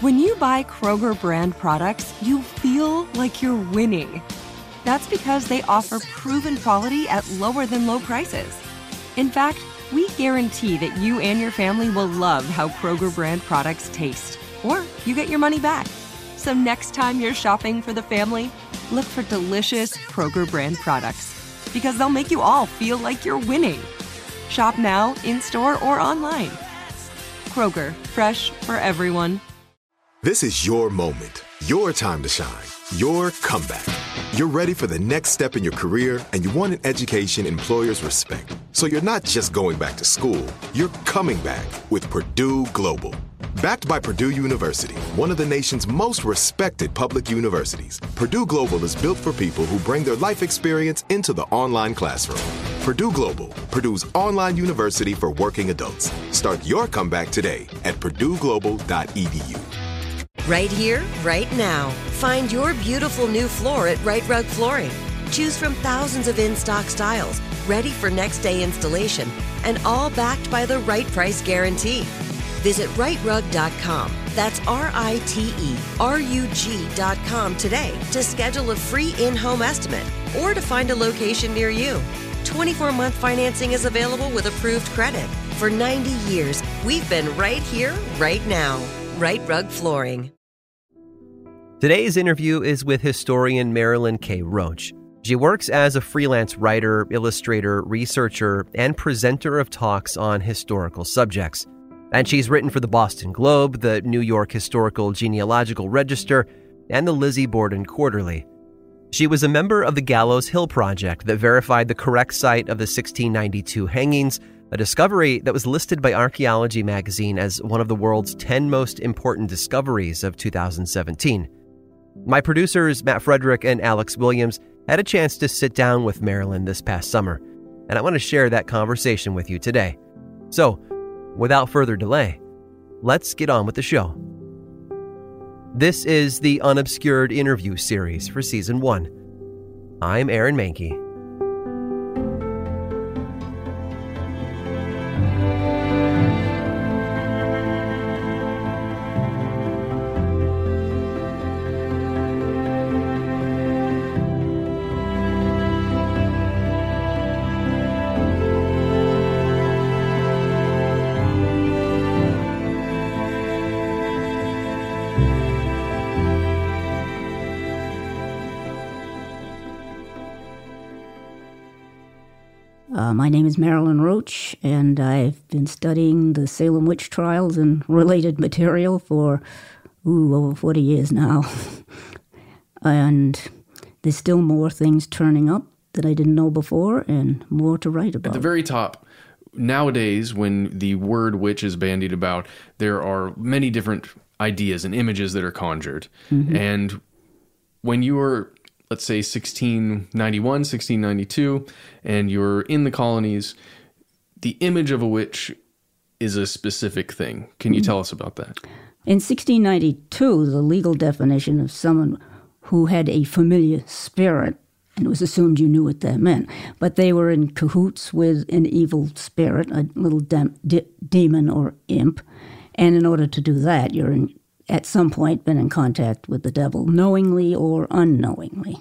When you buy Kroger brand products, you feel like you're winning. That's because they offer proven quality at lower than low prices. In fact, we guarantee that you and your family will love how Kroger brand products taste, or you get your money back. So next time you're shopping for the family, look for delicious Kroger brand products, because they'll make you all feel like you're winning. Shop now, in-store, or online. Kroger, fresh for everyone. This is your moment, your time to shine, your comeback. You're ready for the next step in your career, and you want an education employers respect. So you're not just going back to school, you're coming back with Purdue Global. Backed by Purdue University, one of the nation's most respected public universities, Purdue Global is built for people who bring their life experience into the online classroom. Purdue Global, Purdue's online university for working adults. Start your comeback today at purdueglobal.edu. Right here, right now. Find your beautiful new floor at Right Rug Flooring. Choose from thousands of in-stock styles, ready for next day installation, and all backed by the right price guarantee. Visit rightrug.com. That's RITERUG.com today to schedule a free in-home estimate or to find a location near you. 24-month financing is available with approved credit. For 90 years, we've been right here, right now. Right Rug Flooring. Today's interview is with historian Marilyn K. Roach. She works as a freelance writer, illustrator, researcher, and presenter of talks on historical subjects. And she's written for the Boston Globe, the New York Historical Genealogical Register, and the Lizzie Borden Quarterly. She was a member of the Gallows Hill Project that verified the correct site of the 1692 hangings, a discovery that was listed by Archaeology magazine as one of the world's 10 most important discoveries of 2017. My producers, Matt Frederick and Alex Williams, had a chance to sit down with Marilyn this past summer, and I want to share that conversation with you today. So, without further delay, let's get on with the show. This is the Unobscured interview series for Season 1. I'm Aaron Mahnke. My name is Marilyn Roach, and I've been studying the Salem witch trials and related material for, over 40 years now. And there's still more things turning up that I didn't know before and more to write about. At the very top, nowadays, when the word witch is bandied about, there are many different ideas and images that are conjured. Mm-hmm. And when you were, let's say, 1691, 1692, and you're in the colonies, the image of a witch is a specific thing. Can you tell us about that? In 1692, the legal definition of someone who had a familiar spirit, and it was assumed you knew what that meant, but they were in cahoots with an evil spirit, a little demon or imp, and in order to do that, you're at some point been in contact with the devil, knowingly or unknowingly,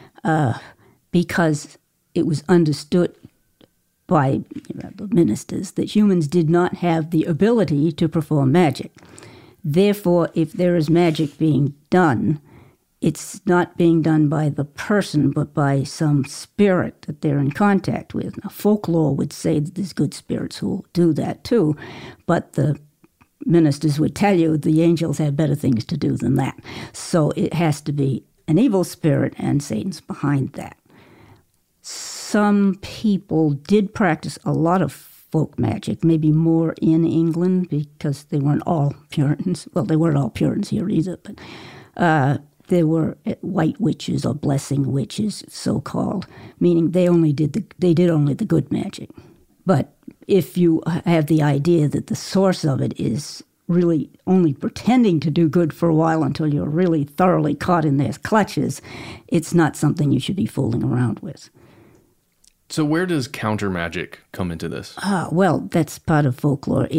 because it was understood by the ministers that humans did not have the ability to perform magic. Therefore, if there is magic being done, it's not being done by the person, but by some spirit that they're in contact with. Now, folklore would say that there's good spirits who will do that too, but the ministers would tell you the angels had better things to do than that. So it has to be an evil spirit, and Satan's behind that. Some people did practice a lot of folk magic, maybe more in England because they weren't all Puritans. Well, they weren't all Puritans here either, but there were white witches or blessing witches, so-called, meaning they did only the good magic. But if you have the idea that the source of it is really only pretending to do good for a while until you're really thoroughly caught in their clutches, it's not something you should be fooling around with. So where does counter magic come into this? Well, that's part of folklore. It's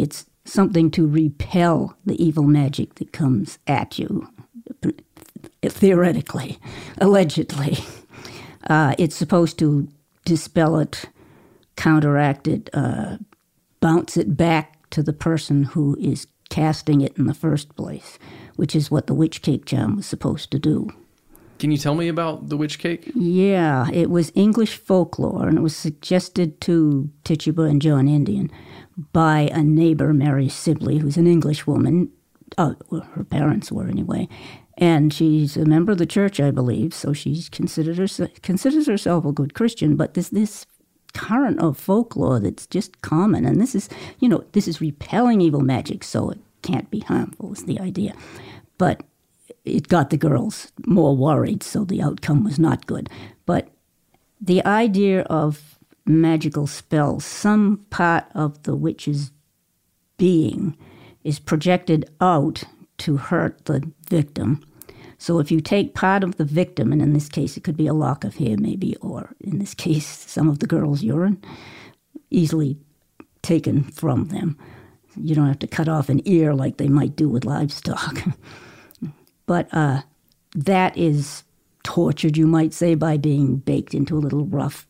something to repel the evil magic that comes at you, theoretically, allegedly. It's supposed to dispel it, counteract it, bounce it back to the person who is casting it in the first place, which is what the witch cake charm was supposed to do. Can you tell me about the witch cake? Yeah, it was English folklore, and it was suggested to Tituba and John Indian by a neighbor, Mary Sibley, who's an English woman. Well, her parents were anyway. And she's a member of the church, I believe, so she considers herself a good Christian. But this current of folklore that's just common, and this is repelling evil magic, so it can't be harmful, is the idea. But it got the girls more worried, so the outcome was not good. But the idea of magical spells, some part of the witch's being is projected out to hurt the victim. So if you take part of the victim, and in this case it could be a lock of hair maybe, or in this case some of the girl's urine, easily taken from them. You don't have to cut off an ear like they might do with livestock. But that is tortured, you might say, by being baked into a little rough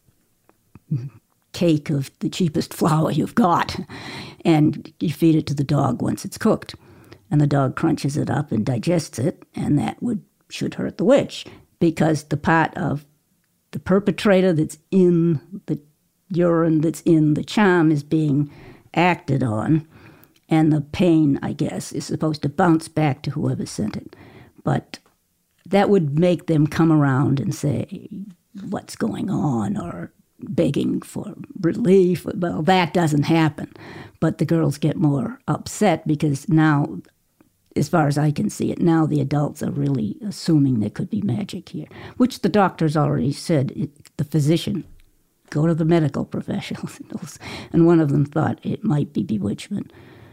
cake of the cheapest flour you've got. And you feed it to the dog once it's cooked. And the dog crunches it up and digests it, and that should hurt the witch, because the part of the perpetrator that's in the urine that's in the charm is being acted on, and the pain, I guess, is supposed to bounce back to whoever sent it. But that would make them come around and say, what's going on, or begging for relief. Well, that doesn't happen. But the girls get more upset because now, as far as I can see it, now the adults are really assuming there could be magic here, which the doctors already said, the physician, go to the medical professionals. And one of them thought it might be bewitchment.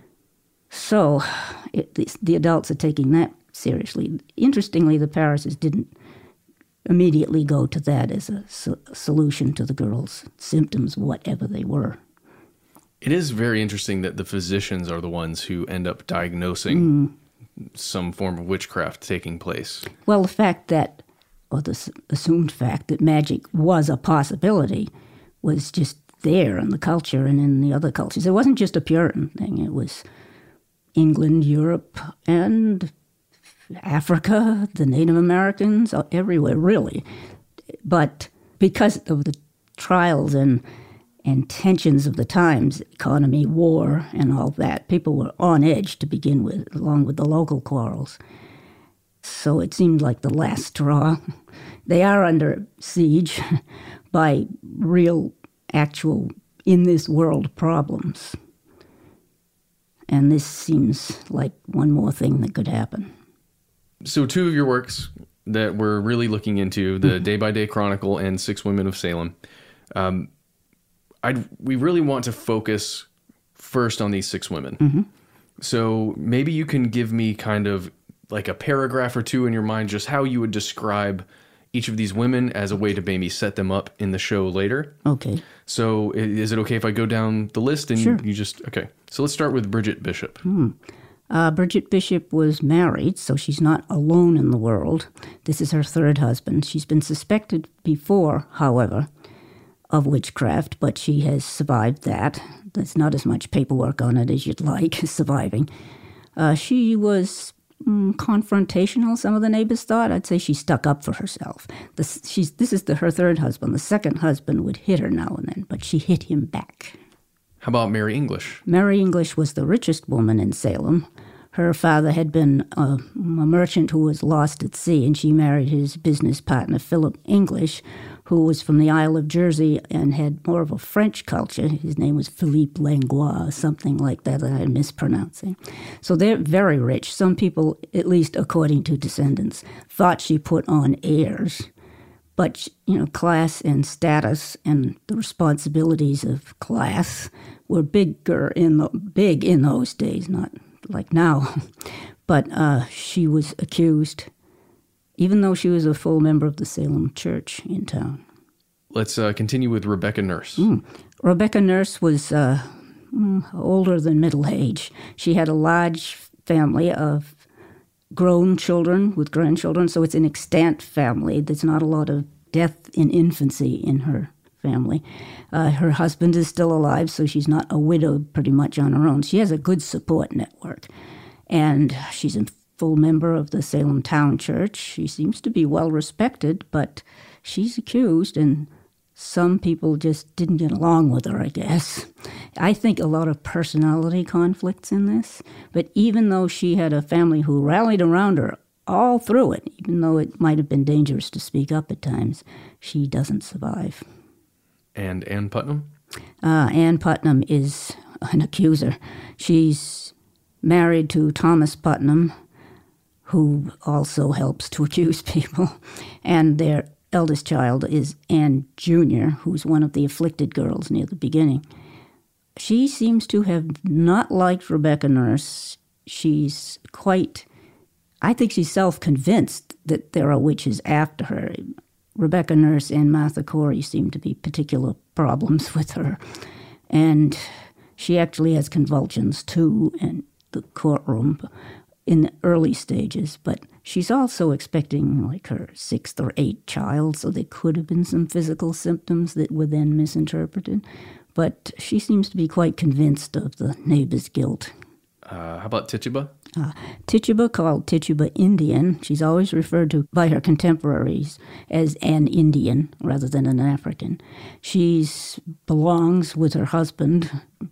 So the adults are taking that seriously. Interestingly, the Parrises didn't immediately go to that as a solution to the girls' symptoms, whatever they were. It is very interesting that the physicians are the ones who end up diagnosing some form of witchcraft taking place. Well, the fact that, or the assumed fact that magic was a possibility was just there in the culture and in the other cultures. It wasn't just a Puritan thing. It was England, Europe, and Africa, the Native Americans, everywhere, really. But because of the trials and tensions of the times, economy, war, and all that, people were on edge to begin with, along with the local quarrels. So it seemed like the last straw. They are under siege by real, actual, in-this-world problems. And this seems like one more thing that could happen. So 2 of your works that we're really looking into, the Day by Day Chronicle and 6 Women of Salem, we really want to focus first on these 6 women. Mm-hmm. So maybe you can give me kind of like a paragraph or 2 in your mind, just how you would describe each of these women as a way to maybe set them up in the show later. Okay. So is it okay if I go down the list and Sure. you just, okay. So let's start with Bridget Bishop. Bridget Bishop was married, so she's not alone in the world. This is her 3rd husband. She's been suspected before, however, of witchcraft, but she has survived that. There's not as much paperwork on it as you'd like, surviving. She was confrontational, some of the neighbors thought. I'd say she stuck up for herself. This is her 3rd husband. The 2nd husband would hit her now and then, but she hit him back. How about Mary English? Mary English was the richest woman in Salem. Her father had been a merchant who was lost at sea, and she married his business partner, Philip English, who was from the Isle of Jersey and had more of a French culture. His name was Philippe Langlois, something like that I'm mispronouncing. So they're very rich. Some people, at least according to descendants, thought she put on airs. But, class and status and the responsibilities of class were big in those days, not like now. But she was accused, even though she was a full member of the Salem Church in town. Let's continue with Rebecca Nurse. Rebecca Nurse was older than middle age. She had a large family of grown children with grandchildren, so it's an extant family. There's not a lot of death in infancy in her family. Her husband is still alive, so she's not a widow pretty much on her own. She has a good support network, and she's a full member of the Salem Town Church. She seems to be well respected, but she's accused, and some people just didn't get along with her, I guess. I think a lot of personality conflicts in this, but even though she had a family who rallied around her all through it, even though it might have been dangerous to speak up at times, she doesn't survive. And Ann Putnam? Ann Putnam is an accuser. She's married to Thomas Putnam, who also helps to accuse people, and their eldest child is Anne Jr., who's one of the afflicted girls near the beginning. She seems to have not liked Rebecca Nurse. She's quite, I think she's self-convinced that there are witches after her. Rebecca Nurse and Martha Corey seem to be particular problems with her. And she actually has convulsions, too, in the courtroom in the early stages, but she's also expecting like her 6th or 8th child, so there could have been some physical symptoms that were then misinterpreted. But she seems to be quite convinced of the neighbor's guilt. How about Tituba? Tituba, called Tituba Indian, she's always referred to by her contemporaries as an Indian rather than an African. She belongs with her husband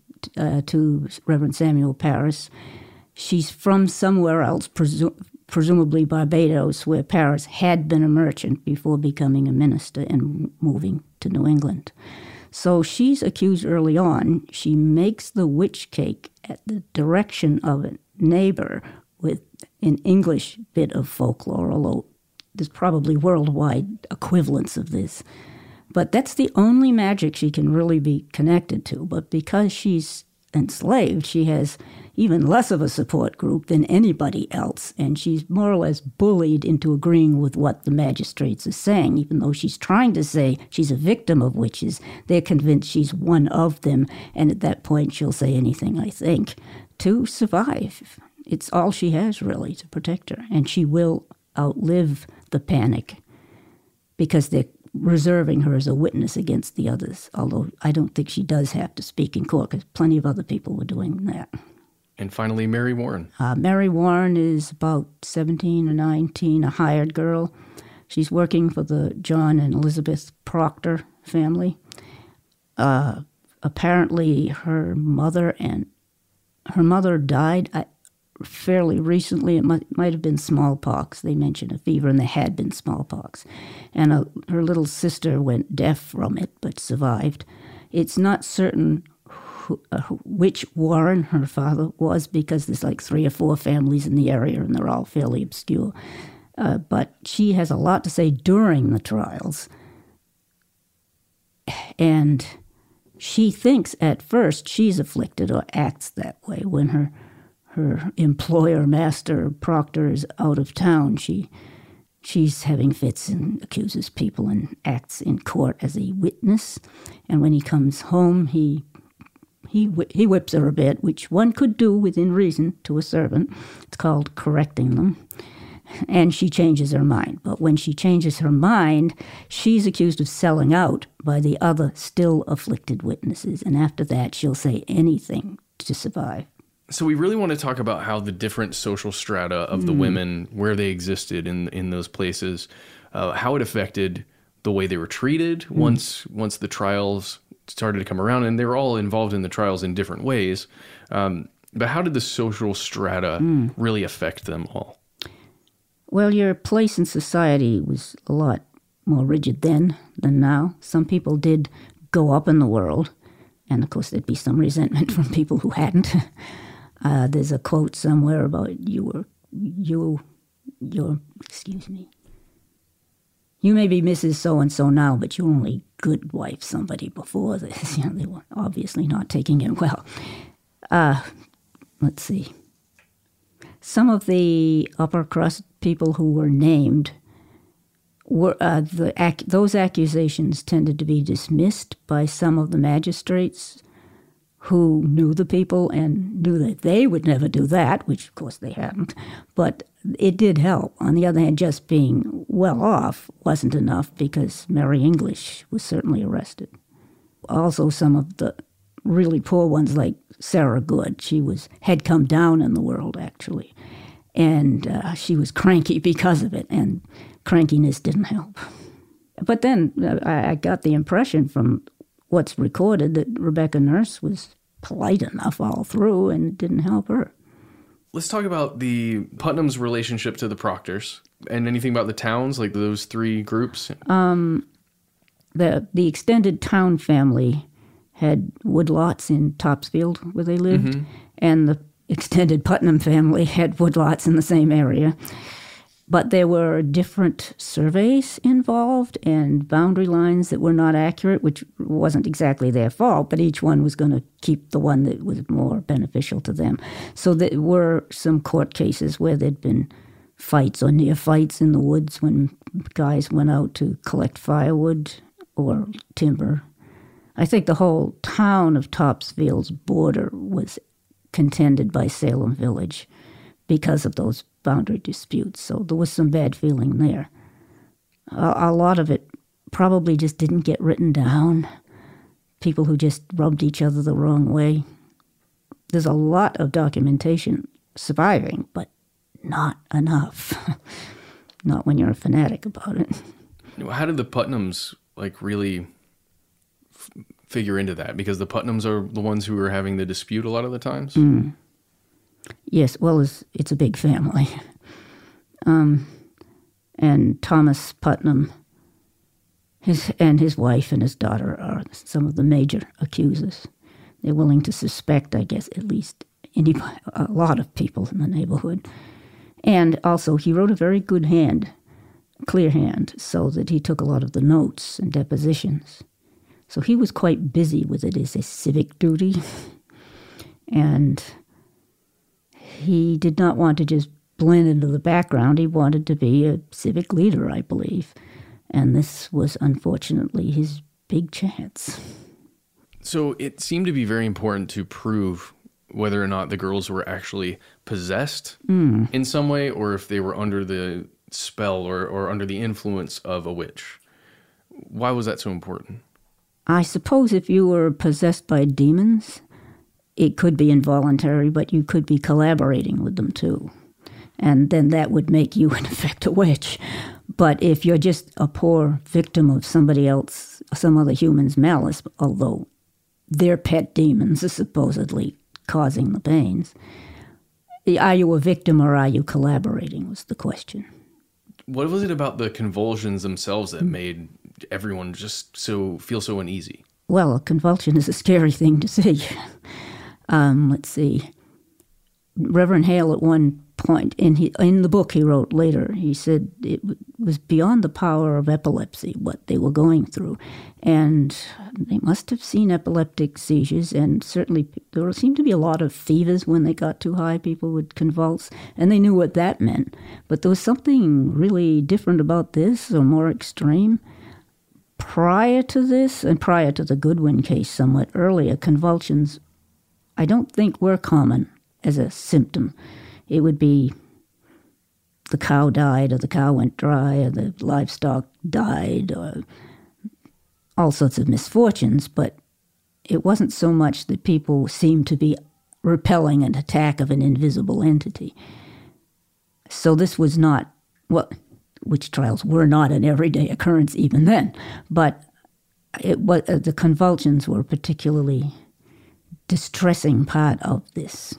to Reverend Samuel Parris. She's from somewhere else, presumably Barbados, where Parris had been a merchant before becoming a minister and moving to New England. So she's accused early on. She makes the witch cake at the direction of a neighbor with an English bit of folklore, although there's probably worldwide equivalents of this. But that's the only magic she can really be connected to. But because she's enslaved, she has even less of a support group than anybody else, and she's more or less bullied into agreeing with what the magistrates are saying. Even though she's trying to say she's a victim of witches, they're convinced she's one of them, and at that point she'll say anything, I think, to survive. It's all she has, really, to protect her, and she will outlive the panic because they're reserving her as a witness against the others, although I don't think she does have to speak in court because plenty of other people were doing that. And finally, Mary Warren. Mary Warren is about 17 or 19, a hired girl. She's working for the John and Elizabeth Proctor family. Apparently, her mother died fairly recently. It might have been smallpox. They mentioned a fever, and there had been smallpox. And her little sister went deaf from it, but survived. It's not certain which Warren her father was, because there's like 3 or 4 families in the area, and they're all fairly obscure. But she has a lot to say during the trials. And she thinks at first she's afflicted, or acts that way, when her employer, Master Proctor, is out of town. She's having fits and accuses people and acts in court as a witness. And when he comes home, he whips her a bit, which one could do within reason to a servant. It's called correcting them. And she changes her mind. But when she changes her mind, she's accused of selling out by the other still afflicted witnesses. And after that, she'll say anything to survive. So we really want to talk about how the different social strata of the women, where they existed in those places, how it affected the way they were treated once the trials started to come around. And they were all involved in the trials in different ways. But how did the social strata really affect them all? Well, your place in society was a lot more rigid then than now. Some people did go up in the world, and of course there'd be some resentment from people who hadn't. There's a quote somewhere about you may be Mrs. So-and-so now, but you only good wife somebody before this. They were obviously not taking it well. Let's see. Some of the upper crust people who were named were those accusations tended to be dismissed by some of the magistrates who knew the people and knew that they would never do that, which of course they hadn't, but it did help. On the other hand, just being well off wasn't enough because Mary English was certainly arrested. Also, some of the really poor ones, like Sarah Good, had come down in the world, actually. And she was cranky because of it, and crankiness didn't help. But then I got the impression from what's recorded that Rebecca Nurse was polite enough all through and it didn't help her. Let's talk about the Putnam's relationship to the Proctors and anything about the towns, like those three groups. The extended Town family had woodlots in Topsfield where they lived, and the extended Putnam family had woodlots in the same area. But there were different surveys involved and boundary lines that were not accurate, which wasn't exactly their fault, but each one was going to keep the one that was more beneficial to them. So there were some court cases where there'd been fights or near fights in the woods when guys went out to collect firewood or timber. I think the whole town of Topsfield's border was contended by Salem Village because of those boundary disputes. So there was some bad feeling there. A lot of it probably just didn't get written down. People who just rubbed each other the wrong way. There's a lot of documentation surviving, but not enough. Not when you're a fanatic about it. How did the Putnams really figure into that? Because the Putnams are the ones who are having the dispute a lot of the times. Yes, well, it's a big family. And Thomas Putnam, his wife and his daughter are some of the major accusers. They're willing to suspect, I guess, at least a lot of people in the neighborhood. And also, he wrote a very good hand, clear hand, so that he took a lot of the notes and depositions. So he was quite busy with it as a civic duty. And he did not want to just blend into the background. He wanted to be a civic leader, I believe. And this was, unfortunately, his big chance. So it seemed to be very important to prove whether or not the girls were actually possessed in some way, or if they were under the spell or under the influence of a witch. Why was that so important? I suppose if you were possessed by demons, it could be involuntary, but you could be collaborating with them too. And then that would make you, in effect, a witch. But if you're just a poor victim of somebody else, some other human's malice, although their pet demons are supposedly causing the pains, are you a victim or are you collaborating was the question. What was it about the convulsions themselves that made everyone just feel so uneasy? Well, a convulsion is a scary thing to see. Let's see. Reverend Hale at one point, in the book he wrote later, he said it was beyond the power of epilepsy, what they were going through. And they must have seen epileptic seizures, and certainly there seemed to be a lot of fevers when they got too high. People would convulse, and they knew what that meant. But there was something really different about this, or more extreme. Prior to this, and prior to the Goodwin case somewhat earlier, convulsions, I don't think were common as a symptom. It would be the cow died, or the cow went dry, or the livestock died, or all sorts of misfortunes, but it wasn't so much that people seemed to be repelling an attack of an invisible entity. So this was not, witch trials were not an everyday occurrence even then, but the convulsions were a particularly distressing part of this.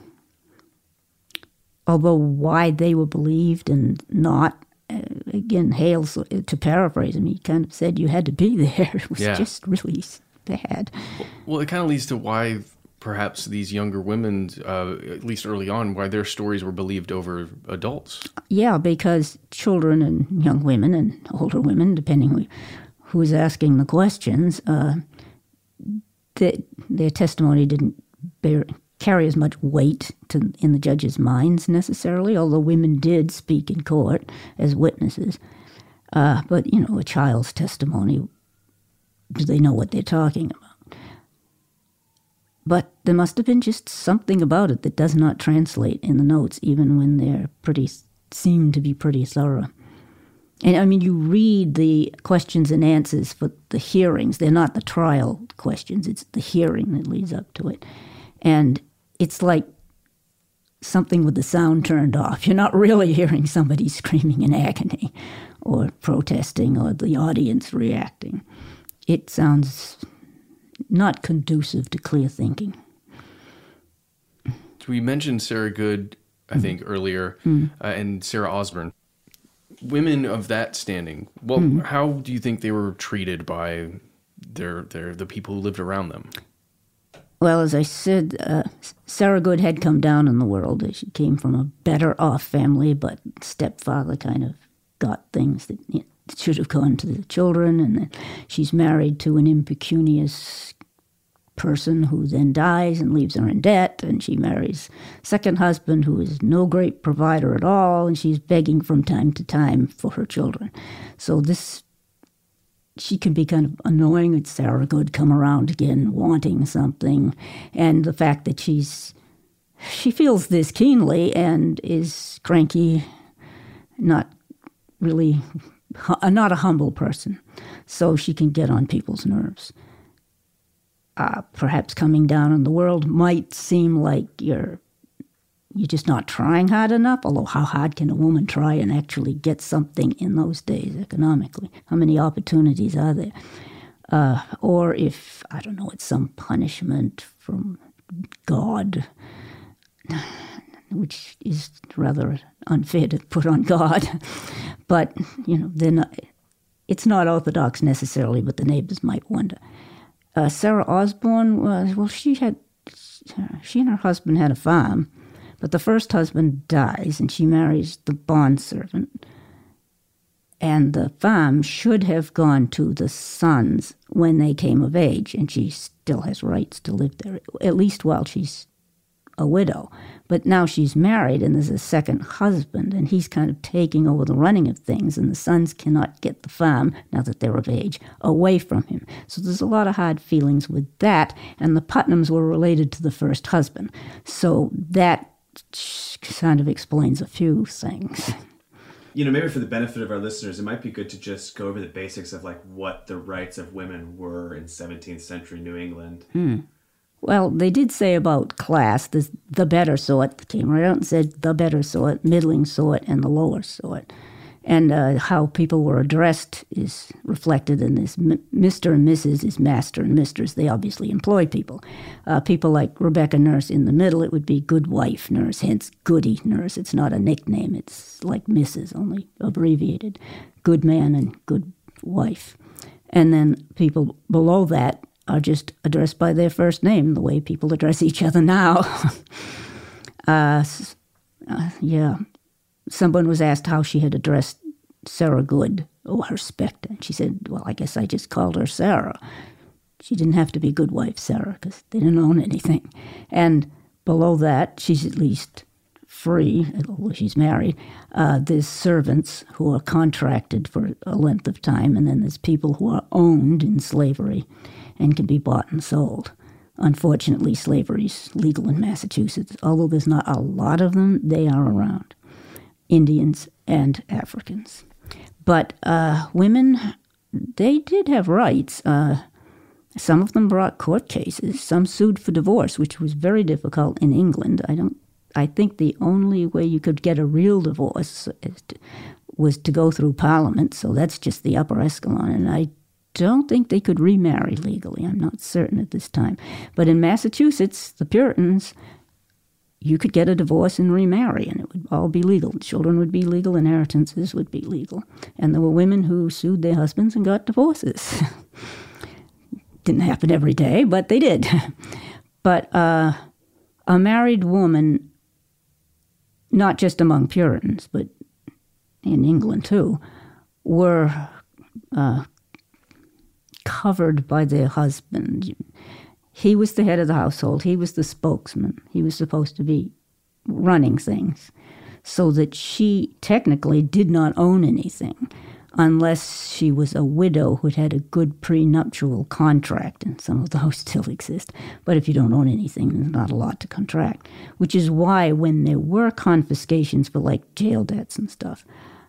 Although why they were believed and not, again, Hale, to paraphrase him, he kind of said you had to be there. It was just really bad. Well, it kind of leads to why perhaps these younger women, at least early on, why their stories were believed over adults. Yeah, because children and young women and older women, depending who's asking the questions, their testimony didn't carry as much weight in the judge's minds necessarily, although women did speak in court as witnesses. But, a child's testimony, do they know what they're talking about? But there must have been just something about it that does not translate in the notes, even when they're seem to be pretty thorough. And I mean, you read the questions and answers for the hearings. They're not the trial questions. It's the hearing that leads up to it. And it's like something with the sound turned off. You're not really hearing somebody screaming in agony or protesting or the audience reacting. It sounds not conducive to clear thinking. We mentioned Sarah Good, I think, earlier, and Sarah Osborne. Women of that standing, well, how do you think they were treated by the people who lived around them? Well, as I said, Sarah Good had come down in the world. She came from a better-off family, but stepfather kind of got things that should have gone to the children, and then she's married to an impecunious person who then dies and leaves her in debt, and she marries a second husband who is no great provider at all, and she's begging from time to time for her children. So she can be kind of annoying. It's Sarah Good come around again wanting something, and the fact that she feels this keenly and is cranky, not a humble person, so she can get on people's nerves. Perhaps coming down in the world might seem like you're just not trying hard enough, although how hard can a woman try and actually get something in those days economically? How many opportunities are there? Or if, I don't know, it's some punishment from God, which is rather unfair to put on God. But, it's not orthodox necessarily, but the neighbors might wonder. Sarah Osborne, she and her husband had a farm, but the first husband dies and she marries the bondservant. And the farm should have gone to the sons when they came of age, and she still has rights to live there, at least while she's a widow. But now she's married and there's a second husband, and he's kind of taking over the running of things, and the sons cannot get the farm, now that they're of age, away from him. So there's a lot of hard feelings with that, and the Putnams were related to the first husband. So that kind of explains a few things. Maybe for the benefit of our listeners, it might be good to just go over the basics of what the rights of women were in 17th century New England. Well, they did say about class, the better sort came right out and said the better sort, middling sort, and the lower sort. And how people were addressed is reflected in this. Mr. and Mrs. is master and mistress. They obviously employed people. People like Rebecca Nurse in the middle, it would be good wife nurse, hence Goody Nurse. It's not a nickname. It's like Mrs., only abbreviated. Good man and good wife. And then people below that are just addressed by their first name, the way people address each other now. Someone was asked how she had addressed Sarah Good, her spectre. And she said, well, I guess I just called her Sarah. She didn't have to be good wife Sarah because they didn't own anything. And below that, she's at least free, although she's married. There's servants who are contracted for a length of time, and then there's people who are owned in slavery and can be bought and sold. Unfortunately, slavery's legal in Massachusetts. Although there's not a lot of them, they are around. Indians and Africans. But women, they did have rights. Some of them brought court cases. Some sued for divorce, which was very difficult in England. I think the only way you could get a real divorce was to go through Parliament, so that's just the upper echelon, and I don't think they could remarry legally. I'm not certain at this time. But in Massachusetts, the Puritans, you could get a divorce and remarry, and it would all be legal. Children would be legal, inheritances would be legal. And there were women who sued their husbands and got divorces. Didn't happen every day, but they did. But a married woman, not just among Puritans, but in England too, were covered by their husband. He was the head of the household. He was the spokesman. He was supposed to be running things, so that she technically did not own anything. unless she was a widow who'd had a good prenuptial contract, and some of those still exist. But if you don't own anything, there's not a lot to contract, which is why when there were confiscations for, like, jail debts and stuff,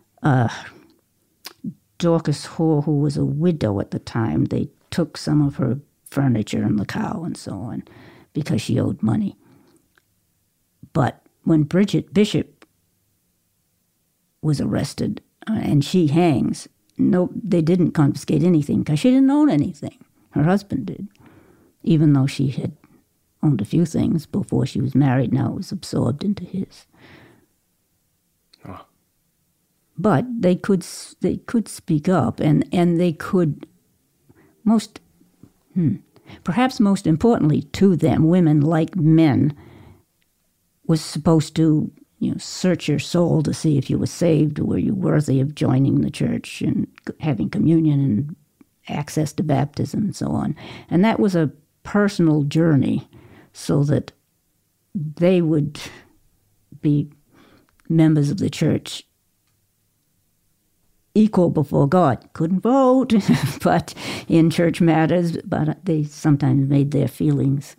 Dorcas Hoare, who was a widow at the time, they took some of her furniture and the cow and so on because she owed money. But when Bridget Bishop was arrested and she hangs, no, they didn't confiscate anything because she didn't own anything. Her husband did, even though she had owned a few things before she was married. Now it was absorbed into his. Oh. But they could speak up, and they could perhaps most importantly to them, women like men was supposed to search your soul to see if you were saved, or were you worthy of joining the church and having communion and access to baptism and so on. And that was a personal journey so that they would be members of the church equal before God. Couldn't vote, but in church matters, but they sometimes made their feelings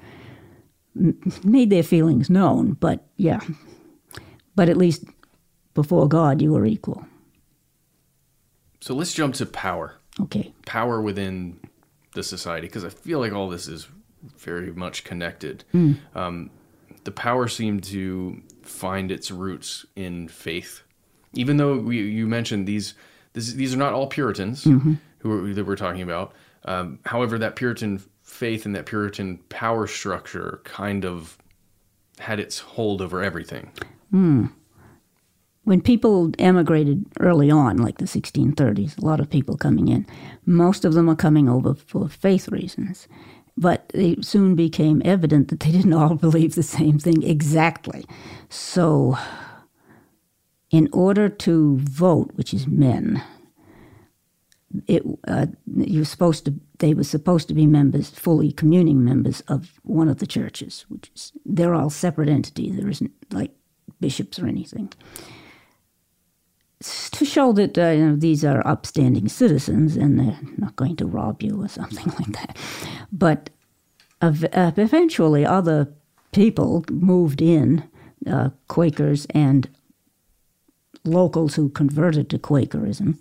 known, but yeah. But at least before God, you were equal. So let's jump to power. Okay. Power within the society, because I feel like all this is very much connected. The power seemed to find its roots in faith. Even though you mentioned these are not all Puritans that we're talking about. However, that Puritan faith and that Puritan power structure kind of had its hold over everything. When people emigrated early on, like the 1630s, a lot of people coming in, most of them are coming over for faith reasons. But it soon became evident that they didn't all believe the same thing exactly. So in order to vote, which is men, they were supposed to be members, fully communing members of one of the churches, they're all separate entities. There isn't like bishops or anything. To show that these are upstanding citizens and they're not going to rob you or something like that. But eventually other people moved in, Quakers and locals who converted to Quakerism.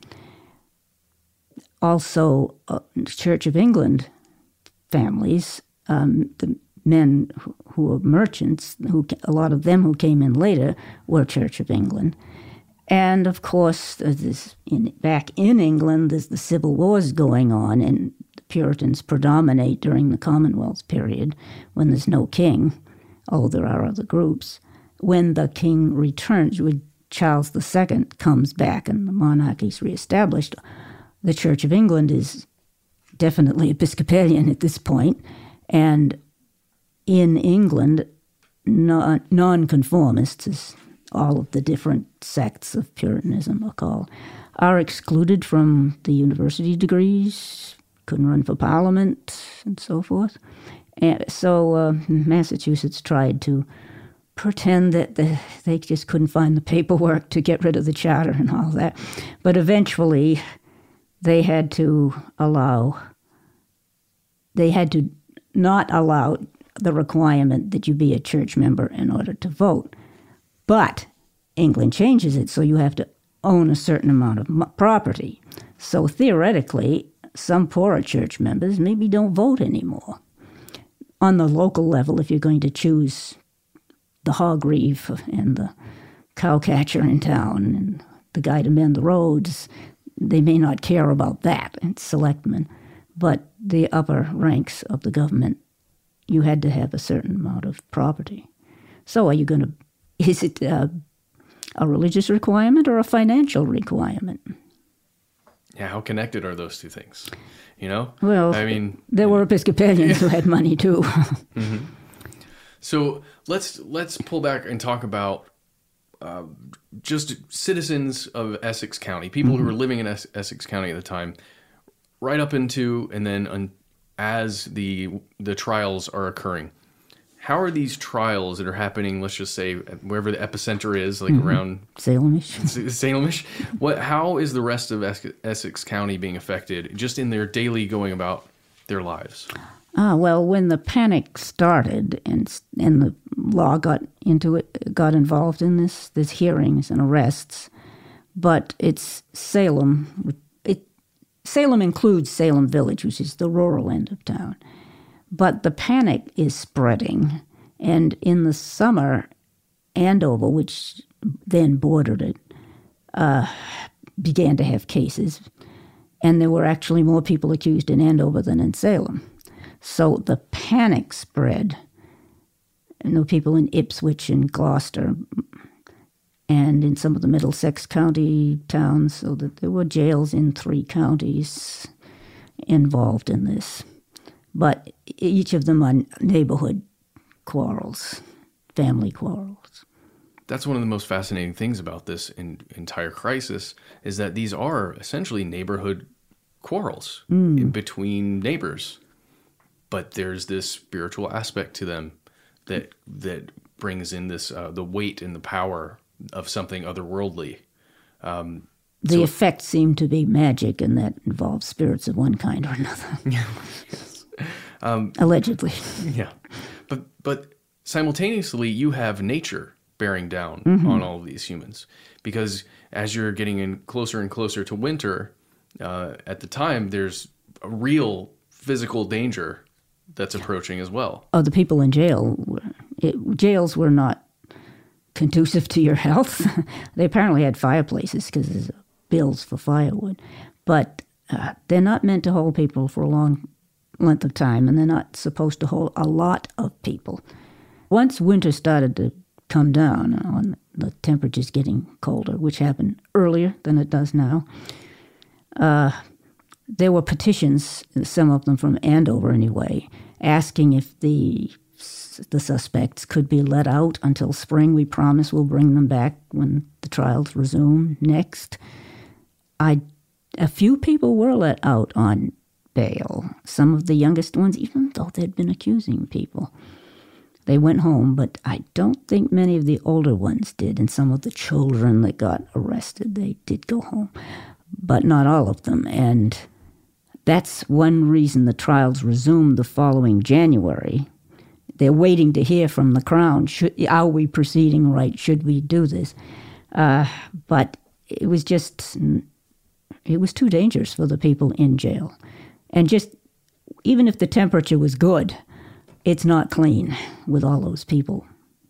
Also, Church of England families, the men who were merchants, a lot of them who came in later were Church of England. And, of course, back in England, there's the civil wars going on, and the Puritans predominate during the Commonwealth period when there's no king, although there are other groups. When the king returns, when Charles II comes back and the monarchy's reestablished, the Church of England is definitely Episcopalian at this point, and in England, nonconformists, as all of the different sects of Puritanism are called, are excluded from the university degrees, couldn't run for parliament, and so forth. And so Massachusetts tried to pretend that they just couldn't find the paperwork to get rid of the charter and all that. But eventually they had to not allow the requirement that you be a church member in order to vote. But England changes it, so you have to own a certain amount of property. So theoretically, some poorer church members maybe don't vote anymore. On the local level, if you're going to choose the hog reeve and the cow catcher in town and the guy to mend the roads, they may not care about that. It's selectmen. But the upper ranks of the government, you had to have a certain amount of property. So is it a religious requirement or a financial requirement? Yeah, how connected are those two things? Well, I mean, there were Episcopalians who had money too. Mm-hmm. So let's pull back and talk about just citizens of Essex County, people who were living in Essex County at the time, right up into and then as the trials are occurring. How are these trials that are happening, let's just say, wherever the epicenter is, like around Salemish. How is the rest of Essex County being affected just in their daily going about their lives? Well, when the panic started and the law got involved in this, there's hearings and arrests, but it's Salem. Salem includes Salem Village, which is the rural end of town. But the panic is spreading, and in the summer, Andover, which then bordered it, began to have cases, and there were actually more people accused in Andover than in Salem. So the panic spread, and there were people in Ipswich and Gloucester, and in some of the Middlesex County towns, so that there were jails in 3 counties involved in this. But each of them are neighborhood quarrels, family quarrels. That's one of the most fascinating things about this entire crisis, is that these are essentially neighborhood quarrels between neighbors. But there's this spiritual aspect to them that brings in this the weight and the power of something otherworldly. The effects seem to be magic, and that involves spirits of one kind or another. Yes. Allegedly. Yeah. But simultaneously, you have nature bearing down on all of these humans. Because as you're getting in closer and closer to winter, at the time, there's a real physical danger that's approaching as well. Oh, the people in jails were not conducive to your health. They apparently had fireplaces because there's bills for firewood. But they're not meant to hold people for a long length of time, and they're not supposed to hold a lot of people. Once winter started to come down, and the temperatures getting colder, which happened earlier than it does now, there were petitions, some of them from Andover anyway, asking if the suspects could be let out until spring. We promise we'll bring them back when the trials resume next. A few people were let out on bail. Some of the youngest ones, even though they'd been accusing people. They went home, but I don't think many of the older ones did. And some of the children that got arrested, they did go home. But not all of them. And that's one reason the trials resumed the following January. They're waiting to hear from the Crown. Are we proceeding right? Should we do this? But it was too dangerous for the people in jail. And just, even if the temperature was good, it's not clean with all those people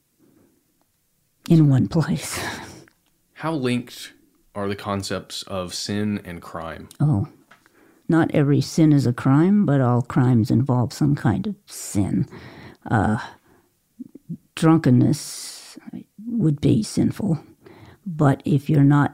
in one place. How linked are the concepts of sin and crime? Oh, not every sin is a crime, but all crimes involve some kind of sin. Drunkenness would be sinful, but if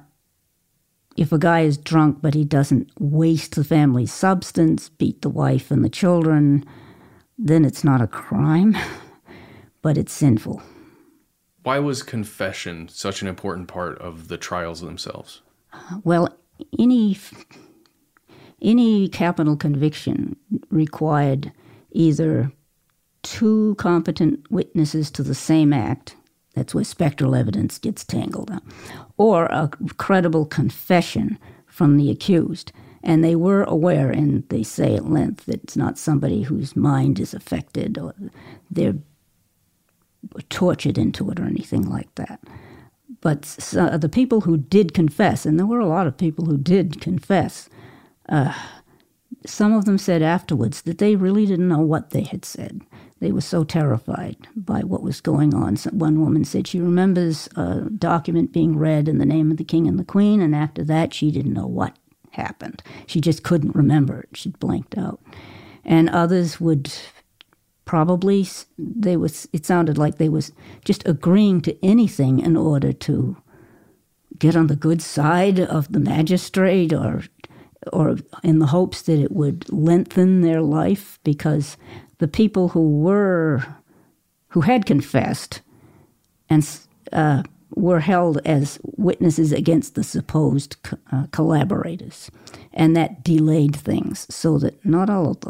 a guy is drunk but he doesn't waste the family's substance, beat the wife and the children, then it's not a crime, but it's sinful. Why was confession such an important part of the trials themselves? Well, any capital conviction required either 2 competent witnesses to the same act, that's where spectral evidence gets tangled up, or a credible confession from the accused. And they were aware, and they say at length, that it's not somebody whose mind is affected or they're tortured into it or anything like that. But the people who did confess, and there were a lot of people who did confess, some of them said afterwards that they really didn't know what they had said. They were so terrified by what was going on. So one woman said she remembers a document being read in the name of the king and the queen, and after that she didn't know what happened. She just couldn't remember it. She'd blanked out. And others would probably, it sounded like they was just agreeing to anything in order to get on the good side of the magistrate, or in the hopes that it would lengthen their life, because the people who had confessed and were held as witnesses against the supposed collaborators, and that delayed things, so that not all of them, but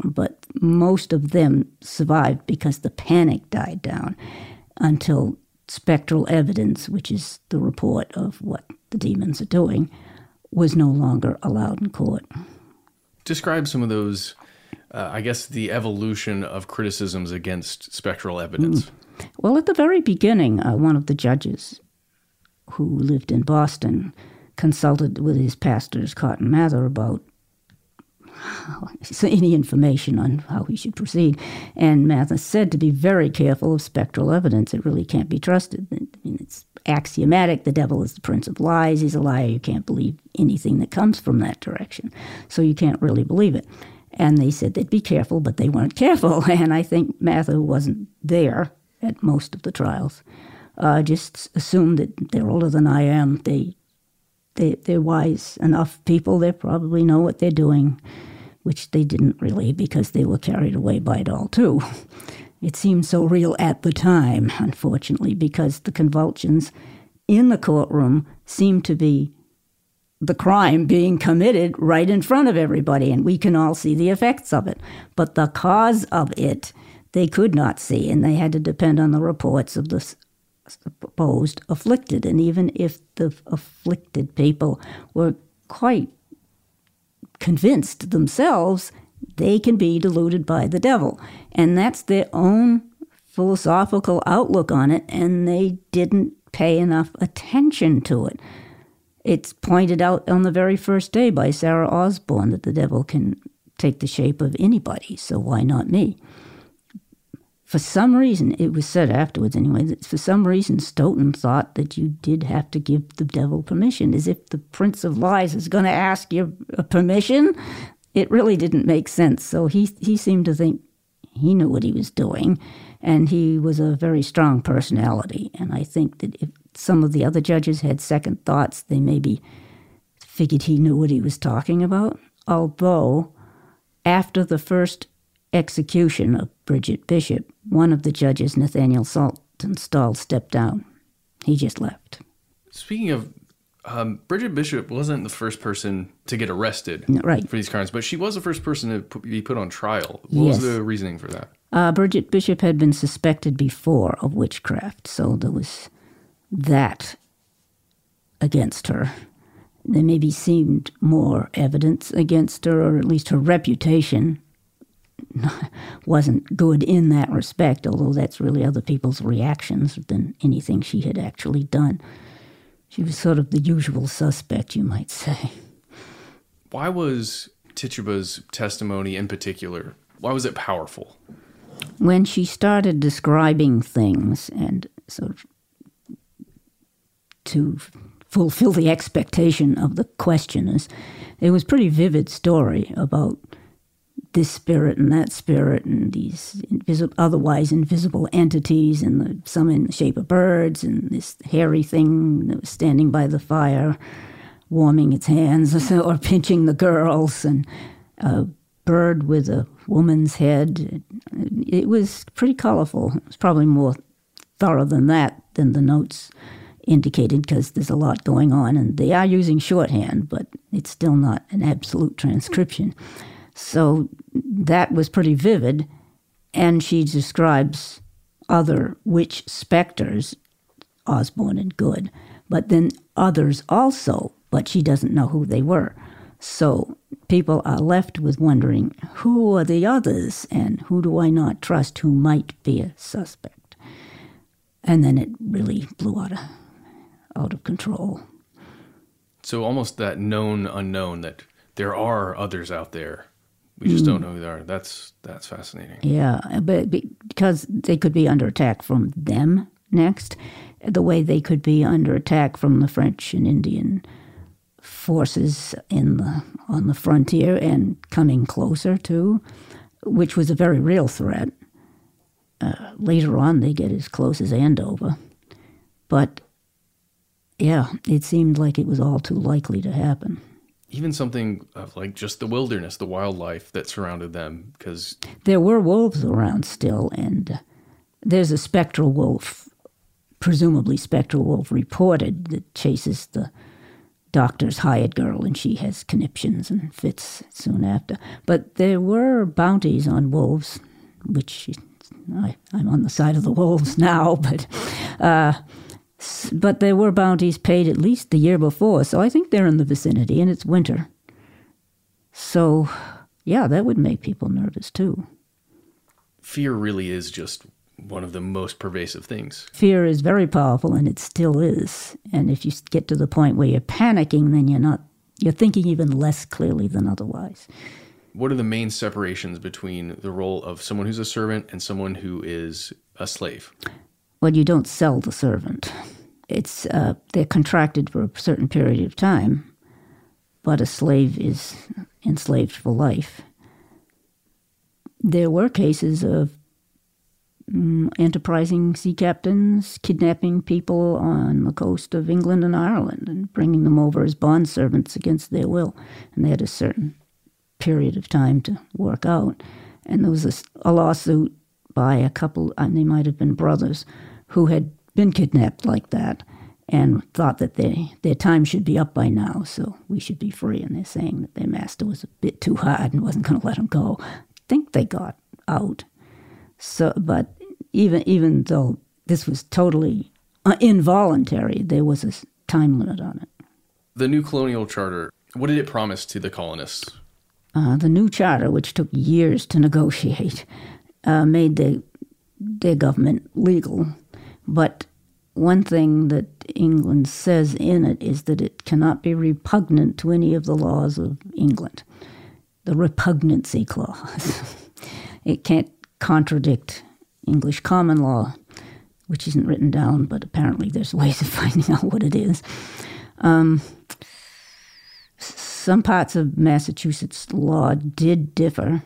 most of them survived because the panic died down until spectral evidence, which is the report of what the demons are doing, was no longer allowed in court. Describe some of those, I guess, the evolution of criticisms against spectral evidence. Well, at the very beginning, one of the judges who lived in Boston consulted with his pastors, Cotton Mather, about any information on how he should proceed. And Mather said to be very careful of spectral evidence. It really can't be trusted. I mean, it's axiomatic. The devil is the prince of lies. He's a liar. You can't believe anything that comes from that direction. So you can't really believe it. And they said they'd be careful, but they weren't careful. And I think Mather wasn't there at most of the trials. Just assumed that they're older than I am. They're wise enough people. They probably know what they're doing, which they didn't really, because they were carried away by it all, too. It seemed so real at the time, unfortunately, because the convulsions in the courtroom seemed to be the crime being committed right in front of everybody, and we can all see the effects of it. But the cause of it, they could not see, and they had to depend on the reports of the supposed afflicted. And even if the afflicted people were quite convinced themselves, they can be deluded by the devil. And that's their own philosophical outlook on it, and they didn't pay enough attention to it. It's pointed out on the very first day by Sarah Osborne that the devil can take the shape of anybody, so why not me? For some reason, it was said afterwards anyway, that for some reason Stoughton thought that you did have to give the devil permission, as if the Prince of Lies is going to ask you permission. It really didn't make sense. So he seemed to think he knew what he was doing, and he was a very strong personality. And I think that if some of the other judges had second thoughts, they maybe figured he knew what he was talking about. Although, after the first execution of Bridget Bishop, one of the judges, Nathaniel Saltonstall, stepped down. He just left. Speaking of, Bridget Bishop wasn't the first person to get arrested for these crimes, but she was the first person to be put on trial. What was the reasoning for that? Bridget Bishop had been suspected before of witchcraft, so there was that against her. There maybe seemed more evidence against her, or at least her reputation wasn't good in that respect, although that's really other people's reactions than anything she had actually done. She was sort of the usual suspect, you might say. Why was Tituba's testimony in particular, why was it powerful? When she started describing things and sort of to fulfill the expectation of the questioners, it was a pretty vivid story about this spirit and that spirit and these otherwise invisible entities, and some in the shape of birds, and this hairy thing that was standing by the fire warming its hands or pinching the girls, and a bird with a woman's head. It was pretty colorful. It was probably more thorough than that, than the notes indicated, because there's a lot going on, and they are using shorthand, but it's still not an absolute transcription. So that was pretty vivid, and she describes other witch specters, Osborne and Good, but then others also, but she doesn't know who they were. So people are left with wondering, who are the others, and who do I not trust who might be a suspect? And then it really blew out of control. So almost that known unknown, that there are others out there. We just don't know who they are. That's fascinating. Yeah, but because they could be under attack from them next, the way they could be under attack from the French and Indian forces on the frontier and coming closer too, which was a very real threat. Later on, they get as close as Andover. But, yeah, it seemed like it was all too likely to happen. Even something of like just the wilderness, the wildlife that surrounded them, because there were wolves around still, and there's a spectral wolf, presumably spectral wolf reported, that chases the doctor's hired girl, and she has conniptions and fits soon after. But there were bounties on wolves, which I'm on the side of the wolves now, but there were bounties paid at least the year before, so I think they're in the vicinity, and it's winter. So, yeah, that would make people nervous, too. Fear really is just one of the most pervasive things. Fear is very powerful, and it still is. And if you get to the point where you're panicking, then you're thinking even less clearly than otherwise. What are the main separations between the role of someone who's a servant and someone who is a slave? Well, you don't sell the servant. It's they're contracted for a certain period of time, but a slave is enslaved for life. There were cases of enterprising sea captains kidnapping people on the coast of England and Ireland and bringing them over as bond servants against their will. And they had a certain period of time to work out. And there was a lawsuit by a couple, they might have been brothers, who had been kidnapped like that and thought that their time should be up by now, so we should be free. And they're saying that their master was a bit too hard and wasn't going to let them go. I think they got out. So, but even though this was totally involuntary, there was a time limit on it. The new colonial charter, what did it promise to the colonists? The new charter, which took years to negotiate, made their government legal. But one thing that England says in it is that it cannot be repugnant to any of the laws of England. The repugnancy clause. It can't contradict English common law, which isn't written down, but apparently there's ways of finding out what it is. Some parts of Massachusetts law did differ.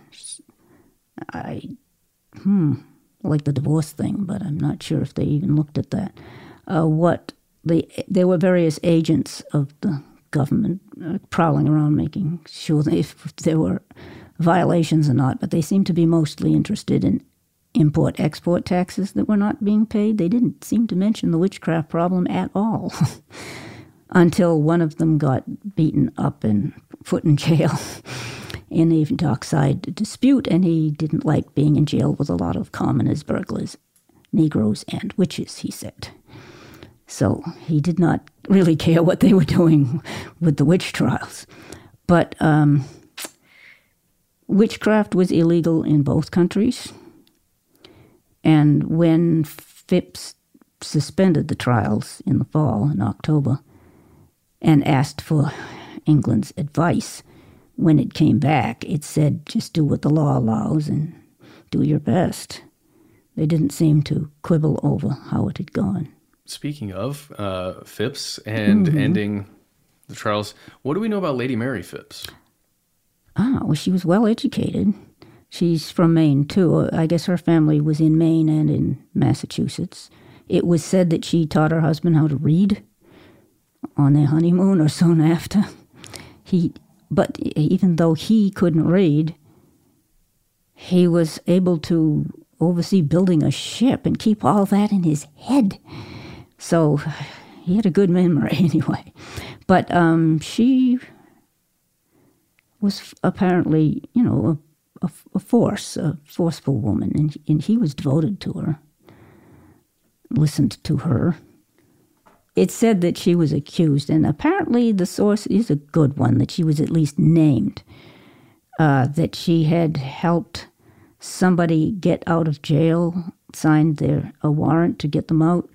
Like the divorce thing, but I'm not sure if they even looked at that. There were various agents of the government prowling around making sure if there were violations or not, but they seemed to be mostly interested in import-export taxes that were not being paid. They didn't seem to mention the witchcraft problem at all until one of them got beaten up and put in jail in a dockside dispute, and he didn't like being in jail with a lot of commoners, burglars, Negroes, and witches, he said. So he did not really care what they were doing with the witch trials. But witchcraft was illegal in both countries. And when Phips suspended the trials in the fall, in October, and asked for England's advice, when it came back, it said, just do what the law allows and do your best. They didn't seem to quibble over how it had gone. Speaking of Phips and ending the trials, what do we know about Lady Mary Phips? Well, she was well educated. She's from Maine, too. I guess her family was in Maine and in Massachusetts. It was said that she taught her husband how to read on their honeymoon or soon after. But even though he couldn't read, he was able to oversee building a ship and keep all that in his head. So he had a good memory anyway. But she was apparently, a forceful woman, and he was devoted to her, listened to her. It's said that she was accused, and apparently the source is a good one, that she was at least named, that she had helped somebody get out of jail, signed a warrant to get them out.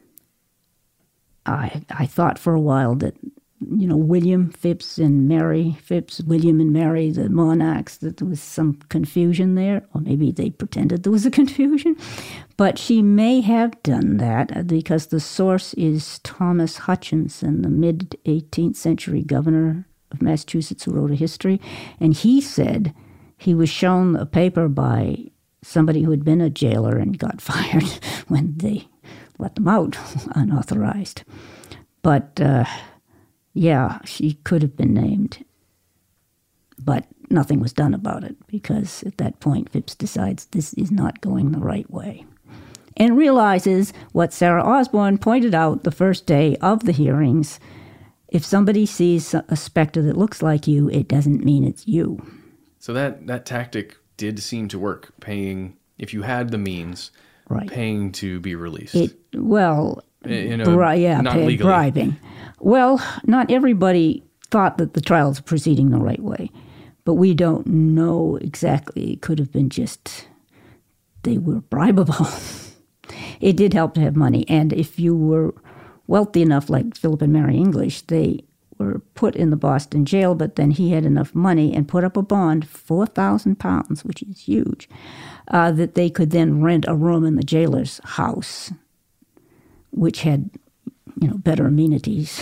I thought for a while that, William Phips and Mary Phips, William and Mary, the monarchs, that there was some confusion there, or maybe they pretended there was a confusion. But she may have done that because the source is Thomas Hutchinson, the mid-18th century governor of Massachusetts who wrote a history. And he said he was shown a paper by somebody who had been a jailer and got fired when they let them out unauthorized. But, yeah, she could have been named. But nothing was done about it because at that point Phips decides this is not going the right way. And realizes what Sarah Osborne pointed out the first day of the hearings, If somebody sees a specter that looks like you, it doesn't mean it's you. So that tactic did seem to work, paying, if you had the means, Right. paying to be released. Not legally. bribing. Well, not everybody thought that the trials were proceeding the right way, but we don't know exactly. It could have been just they were bribable. It did help to have money, and if you were wealthy enough, like Philip and Mary English, they were put in the Boston jail, but then he had enough money and put up a bond, £4,000, which is huge, that they could then rent a room in the jailer's house, which had, better amenities.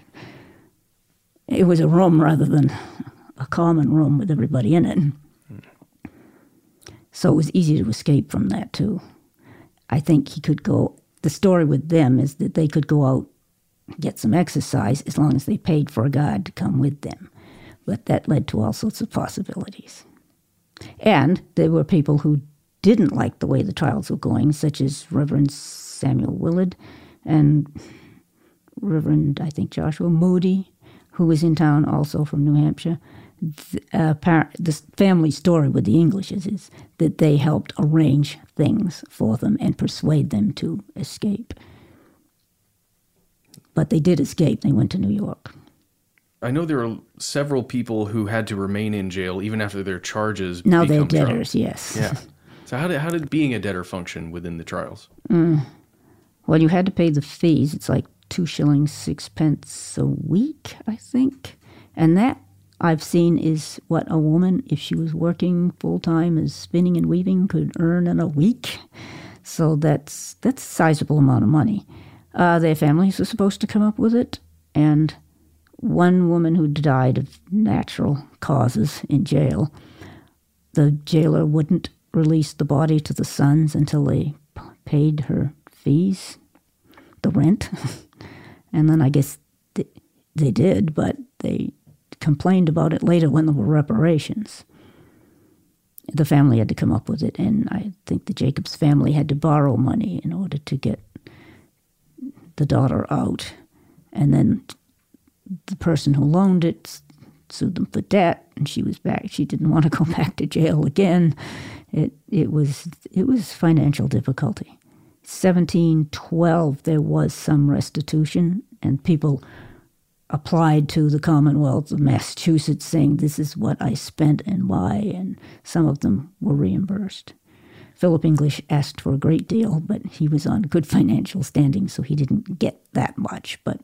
It was a room rather than a common room with everybody in it. So it was easy to escape from that, too. I think he could go. The story with them is that they could go out, get some exercise, as long as they paid for a guard to come with them. But that led to all sorts of possibilities. And there were people who didn't like the way the trials were going, such as Reverend Samuel Willard and Reverend, I think, Joshua Moody, who was in town also from New Hampshire. The family story with the Englishes is that they helped arrange things for them and persuade them to escape. But they did escape. They went to New York. I know there are several people who had to remain in jail even after their charges now become they're debtors, trial. yes. Yeah. So how did being a debtor function within the trials? Well, you had to pay the fees. It's like 2 shillings 6 a week, I think. And that I've seen is what a woman, if she was working full-time as spinning and weaving, could earn in a week. So that's a sizable amount of money. Their families were supposed to come up with it, and one woman who died of natural causes in jail, the jailer wouldn't release the body to the sons until they paid her fees, the rent. And then I guess they did, but they complained about it later when there were reparations. The family had to come up with it, and I think the Jacobs family had to borrow money in order to get the daughter out. And then the person who loaned it sued them for debt, and she was back. She didn't want to go back to jail again. It was financial difficulty. 1712, there was some restitution, and people applied to the Commonwealth of Massachusetts saying, this is what I spent and why, and some of them were reimbursed. Philip English asked for a great deal, but he was on good financial standing, so he didn't get that much. But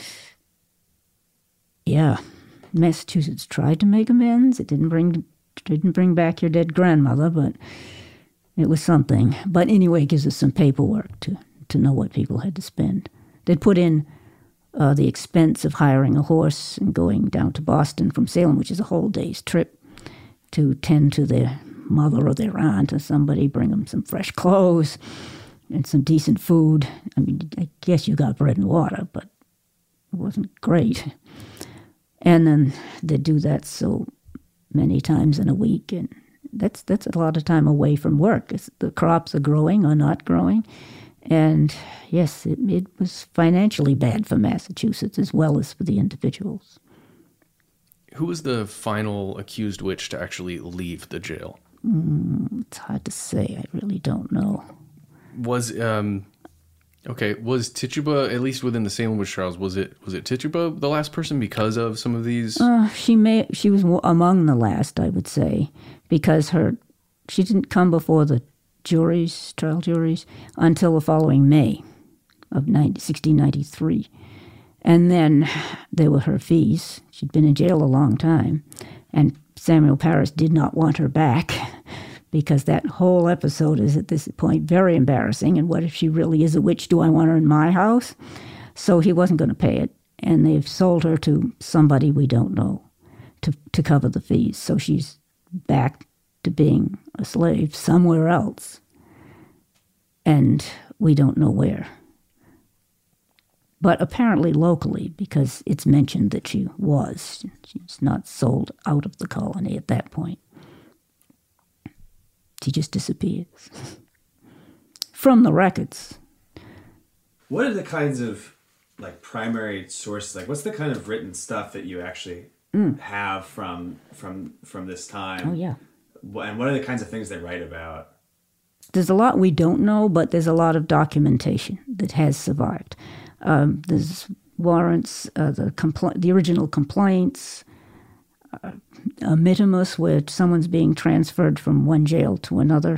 yeah, Massachusetts tried to make amends. It didn't bring back your dead grandmother, but it was something. But anyway, it gives us some paperwork to know what people had to spend. They'd put in the expense of hiring a horse and going down to Boston from Salem, which is a whole day's trip, to tend to their mother or their aunt or somebody, bring them some fresh clothes and some decent food. I mean, I guess you got bread and water, but it wasn't great. And then they do that so many times in a week, and that's a lot of time away from work. The crops are growing or not growing. And yes, it was financially bad for Massachusetts as well as for the individuals. Who was the final accused witch to actually leave the jail? It's hard to say. I really don't know. Was Tituba, at least within the Salem witch trials, was it Tituba the last person because of some of these? She was among the last, I would say, because she didn't come before the trial juries, until the following May of 1693. And then there were her fees. She'd been in jail a long time, and Samuel Parris did not want her back because that whole episode is at this point very embarrassing. And what if she really is a witch? Do I want her in my house? So he wasn't going to pay it, and they've sold her to somebody we don't know to cover the fees. So she's back to being a slave somewhere else, and we don't know where. But apparently locally, because it's mentioned that she's not sold out of the colony at that point. She just disappears from the records. What are the kinds of like primary sources? Like, what's the kind of written stuff that you actually have from this time? Oh, yeah. And what are the kinds of things they write about? There's a lot we don't know, but there's a lot of documentation that has survived. There's warrants, the original complaints, a mittimus where someone's being transferred from one jail to another.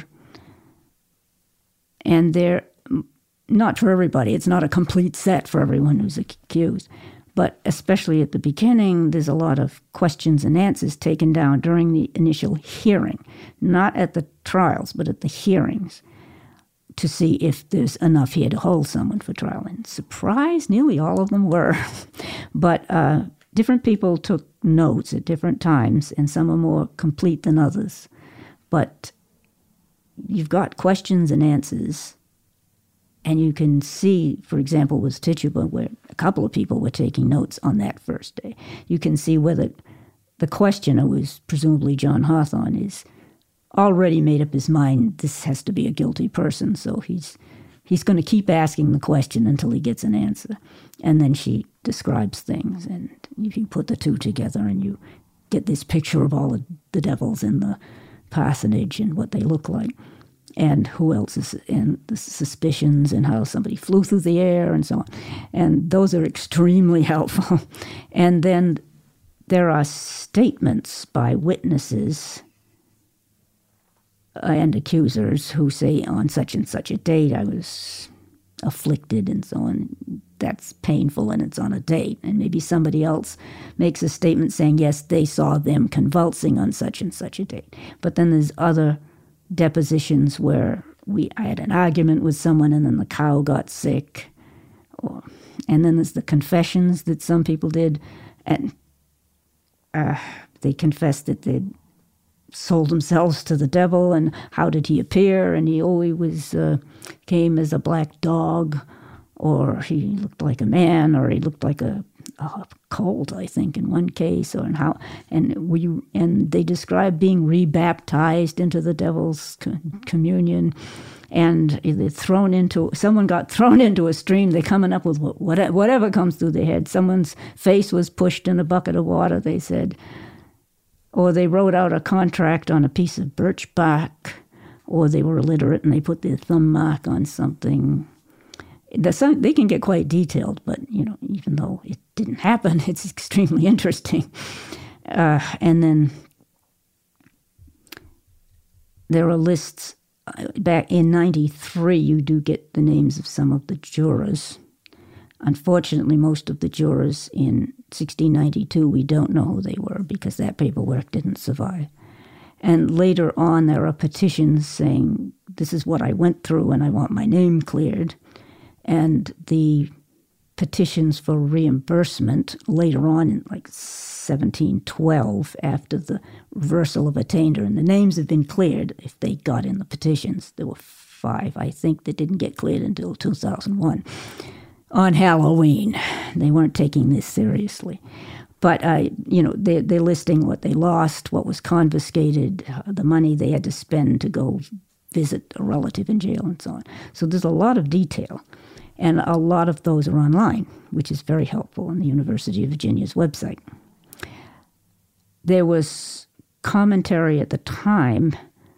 And they're not for everybody. It's not a complete set for everyone who's accused. But especially at the beginning, there's a lot of questions and answers taken down during the initial hearing, not at the trials, but at the hearings, to see if there's enough here to hold someone for trial. And surprise, nearly all of them were. But different people took notes at different times, and some are more complete than others. But you've got questions and answers, and you can see, for example, with Tituba, where a couple of people were taking notes on that first day. You can see whether the questioner, who is presumably John Hawthorne, is already made up his mind, this has to be a guilty person, so he's going to keep asking the question until he gets an answer. And then she describes things, and if you put the two together and you get this picture of all the devils in the parsonage and what they look like, and who else is, and the suspicions and how somebody flew through the air and so on. And those are extremely helpful. And then there are statements by witnesses and accusers who say on such and such a date I was afflicted and so on. That's painful and it's on a date. And maybe somebody else makes a statement saying, yes, they saw them convulsing on such and such a date. But then there's other depositions where I had an argument with someone and then the cow got sick. And then there's the confessions that some people did. And they confessed that they'd sold themselves to the devil, and how did he appear? And he always came as a black dog, or he looked like a man, or he looked like a colt, I think, in one case, and they described being rebaptized into the devil's communion, and someone got thrown into a stream. They're coming up with whatever comes through their head. Someone's face was pushed in a bucket of water, they said. Or they wrote out a contract on a piece of birch bark, or they were illiterate and they put their thumb mark on something. They can get quite detailed, but even though it didn't happen, it's extremely interesting. And then there are lists. Back in 93, you do get the names of some of the jurors. Unfortunately, most of the jurors in 1692, we don't know who they were because that paperwork didn't survive. And later on, there are petitions saying, this is what I went through and I want my name cleared. And the petitions for reimbursement later on in 1712, after the reversal of attainder, and the names have been cleared if they got in the petitions. There were 5, I think, that didn't get cleared until 2001. On Halloween. They weren't taking this seriously. But, they're listing what they lost, what was confiscated, the money they had to spend to go visit a relative in jail and so on. So there's a lot of detail. And a lot of those are online, which is very helpful on the University of Virginia's website. There was commentary at the time.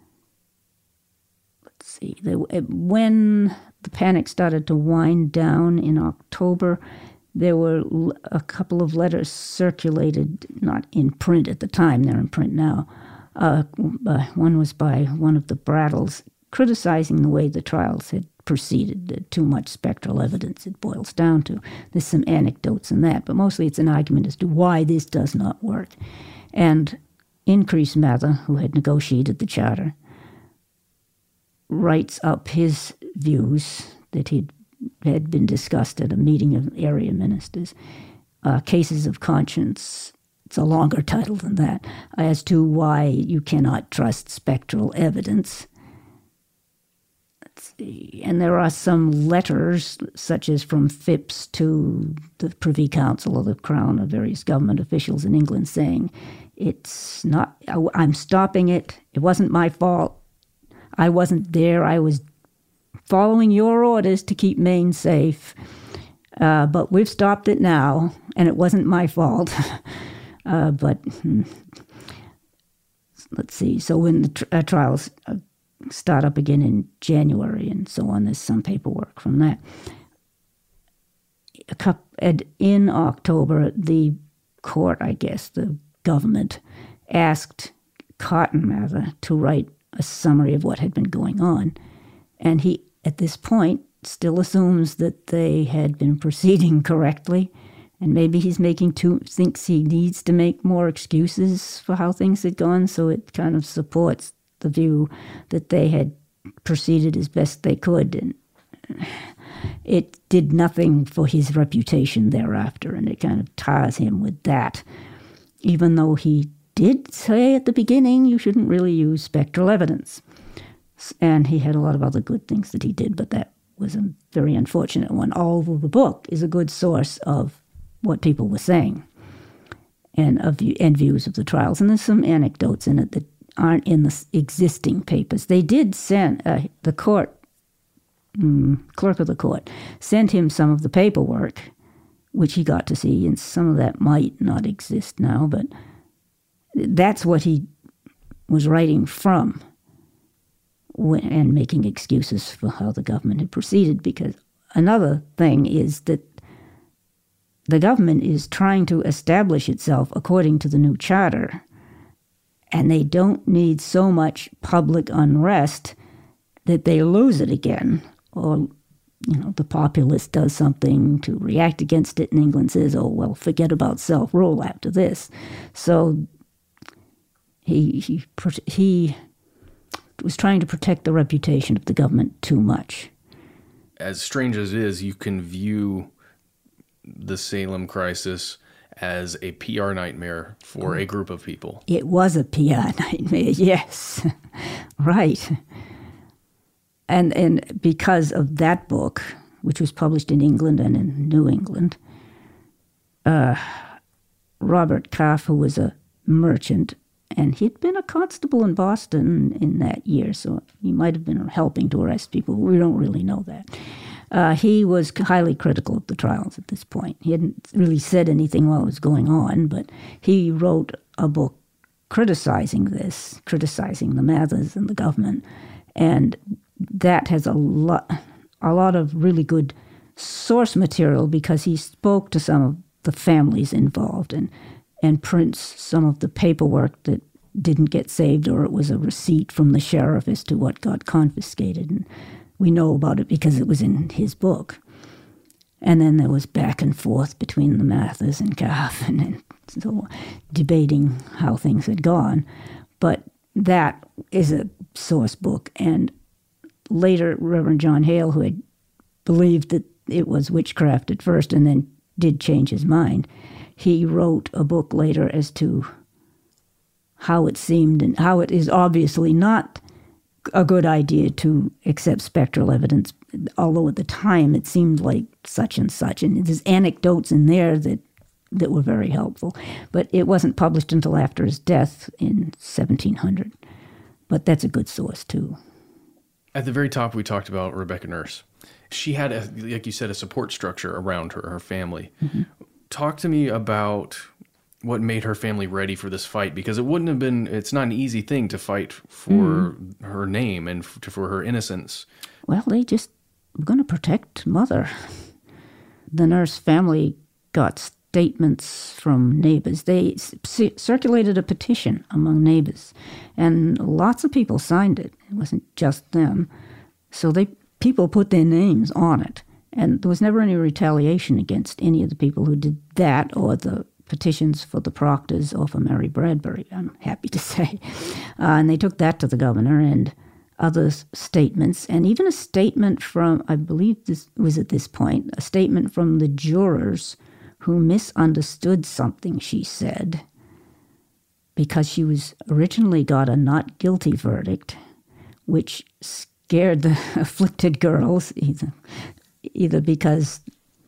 Let's see. When the panic started to wind down in October, there were a couple of letters circulated, not in print at the time, they're in print now. One was by one of the Brattles, criticizing the way the trials had proceeded. Too much spectral evidence, it boils down to. There's some anecdotes in that, but mostly it's an argument as to why this does not work. And Increase Mather, who had negotiated the charter, writes up his views that had been discussed at a meeting of area ministers, Cases of Conscience. It's a longer title than that, as to why you cannot trust spectral evidence. Let's see. And there are some letters, such as from Phipps to the Privy Council of the Crown of various government officials in England, saying, it's not, I'm stopping it. It wasn't my fault. I wasn't there. I was following your orders to keep Maine safe. But we've stopped it now, and it wasn't my fault. But let's see. So when the trials start up again in January and so on, there's some paperwork from that. In October, the court, I guess, the government, asked Cotton Mather to write a summary of what had been going on. And he, at this point, still assumes that they had been proceeding correctly. And maybe he's thinks he needs to make more excuses for how things had gone. So it kind of supports the view that they had proceeded as best they could. And it did nothing for his reputation thereafter. And it kind of ties him with that. Even though he did say at the beginning you shouldn't really use spectral evidence. And he had a lot of other good things that he did, but that was a very unfortunate one. Although the book is a good source of what people were saying and views of the trials. And there's some anecdotes in it that aren't in the existing papers. They did send the court, clerk of the court, sent him some of the paperwork, which he got to see, and some of that might not exist now, but that's what he was writing from and making excuses for how the government had proceeded. Because another thing is that the government is trying to establish itself according to the new charter, and they don't need so much public unrest that they lose it again, or the populace does something to react against it, and England says, oh, well, forget about self-rule after this. So he was trying to protect the reputation of the government too much. As strange as it is, you can view the Salem crisis as a PR nightmare for a group of people. It was a PR nightmare, yes. Right. And because of that book, which was published in England and in New England, Robert Calf, who was a merchant, and he'd been a constable in Boston in that year, so he might have been helping to arrest people. We don't really know that. He was highly critical of the trials at this point. He hadn't really said anything while it was going on, but he wrote a book criticizing the Mathers and the government, and that has a lot of really good source material because he spoke to some of the families involved and prints some of the paperwork that didn't get saved, or it was a receipt from the sheriff as to what got confiscated. And we know about it because it was in his book. And then there was back and forth between the Mathers and Calf and so debating how things had gone. But that is a source book. And later, Reverend John Hale, who had believed that it was witchcraft at first and then did change his mind, he wrote a book later as to how it seemed and how it is obviously not a good idea to accept spectral evidence, although at the time it seemed like such and such. And there's anecdotes in there that were very helpful. But it wasn't published until after his death in 1700. But that's a good source, too. At the very top, we talked about Rebecca Nurse. She had, like you said, a support structure around her family. Mm-hmm. Talk to me about what made her family ready for this fight, because it's not an easy thing to fight for her name and for her innocence. Well, they just were going to protect Mother. The Nurse family got statements from neighbors. They circulated a petition among neighbors, and lots of people signed it. It wasn't just them. So people put their names on it. And there was never any retaliation against any of the people who did that, or the petitions for the Proctors or for Mary Bradbury, I'm happy to say. And they took that to the governor and other statements, and even a statement from, I believe this was at this point, a statement from the jurors who misunderstood something she said because she was originally got a not guilty verdict, which scared the afflicted girls, either because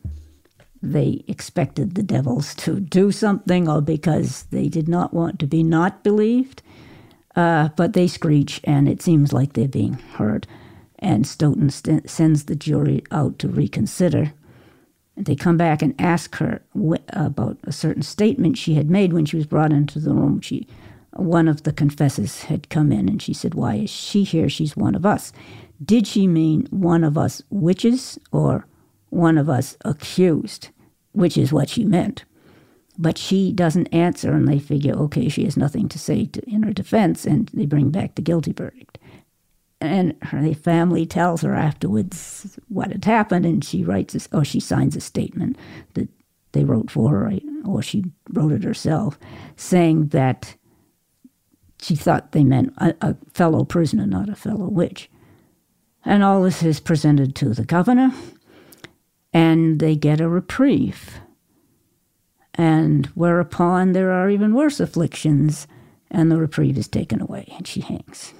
they expected the devils to do something or because they did not want to be not believed. But they screech, and it seems like they're being heard. And Stoughton sends the jury out to reconsider. They come back and ask her about a certain statement she had made when she was brought into the room. One of the confessors had come in, and she said, "Why is she here? She's one of us." Did she mean one of us witches or one of us accused, which is what she meant? But she doesn't answer, and they figure, okay, she has nothing to say in her defense, and they bring back the guilty verdict. And her family tells her afterwards what had happened, and she she signs a statement that they wrote for her, or she wrote it herself, saying that she thought they meant a fellow prisoner, not a fellow witch. And all this is presented to the governor, and they get a reprieve. And whereupon there are even worse afflictions, and the reprieve is taken away, and she hangs.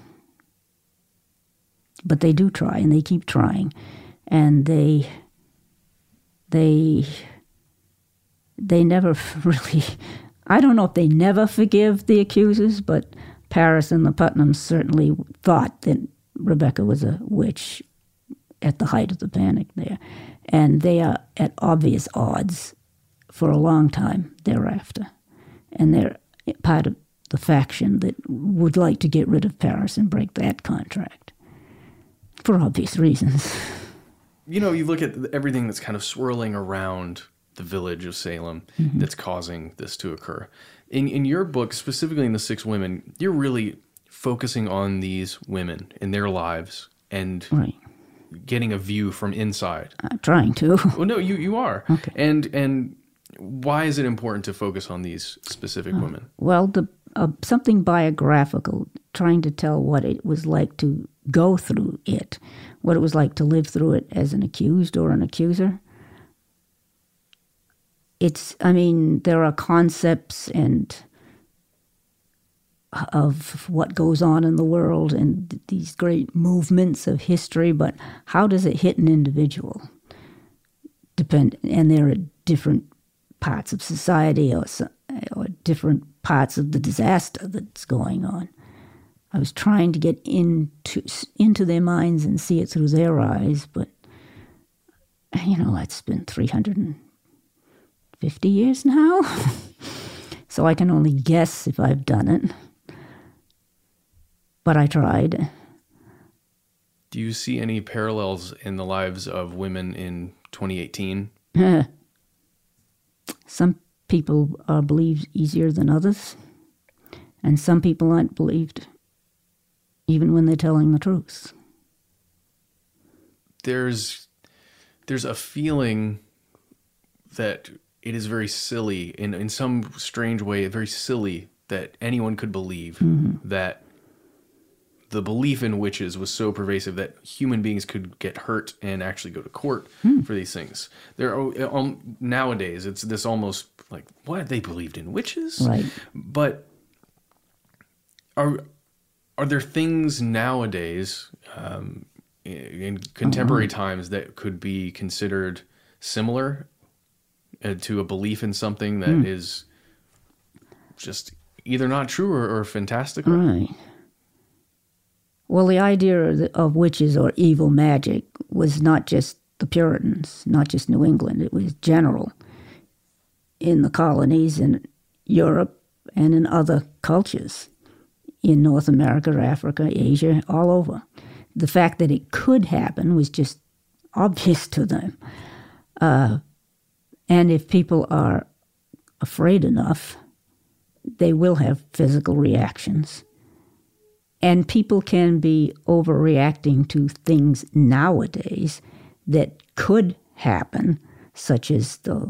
But they do try, and they keep trying, and they never really, I don't know if they never forgive the accusers, but Paris and the Putnams certainly thought that Rebecca was a witch at the height of the panic there. And they are at obvious odds for a long time thereafter. And they're part of the faction that would like to get rid of Paris and break that contract, for obvious reasons. You know, you look at everything that's kind of swirling around the village of Salem that's causing this to occur. In your book, specifically in The Six Women, you're really focusing on these women and their lives and getting a view from inside. I'm trying to. Well, no, you are. Okay. And why is it important to focus on these specific women? Well, something biographical, trying to tell what it was like to go through it, what it was like to live through it as an accused or an accuser. There are concepts of what goes on in the world and these great movements of history, but how does it hit an individual? And there are different parts of society or different parts of the disaster that's going on. I was trying to get into their minds and see it through their eyes, but, that's been 350 years now. So I can only guess if I've done it. But I tried. Do you see any parallels in the lives of women in 2018? Some people are believed easier than others, and some people aren't believed even when they're telling the truth. There's a feeling that it is very silly, in some strange way, very silly that anyone could believe that the belief in witches was so pervasive that human beings could get hurt and actually go to court for these things. Nowadays, it's this almost like, what, they believed in witches? Right. But are there things nowadays in contemporary times that could be considered similar to a belief in something that is just either not true or fantastical? Right. Well, the idea of witches or evil magic was not just the Puritans, not just New England. It was general in the colonies, in Europe, and in other cultures, in North America, Africa, Asia, all over. The fact that it could happen was just obvious to them. And if people are afraid enough, they will have physical reactions. And people can be overreacting to things nowadays that could happen, such as there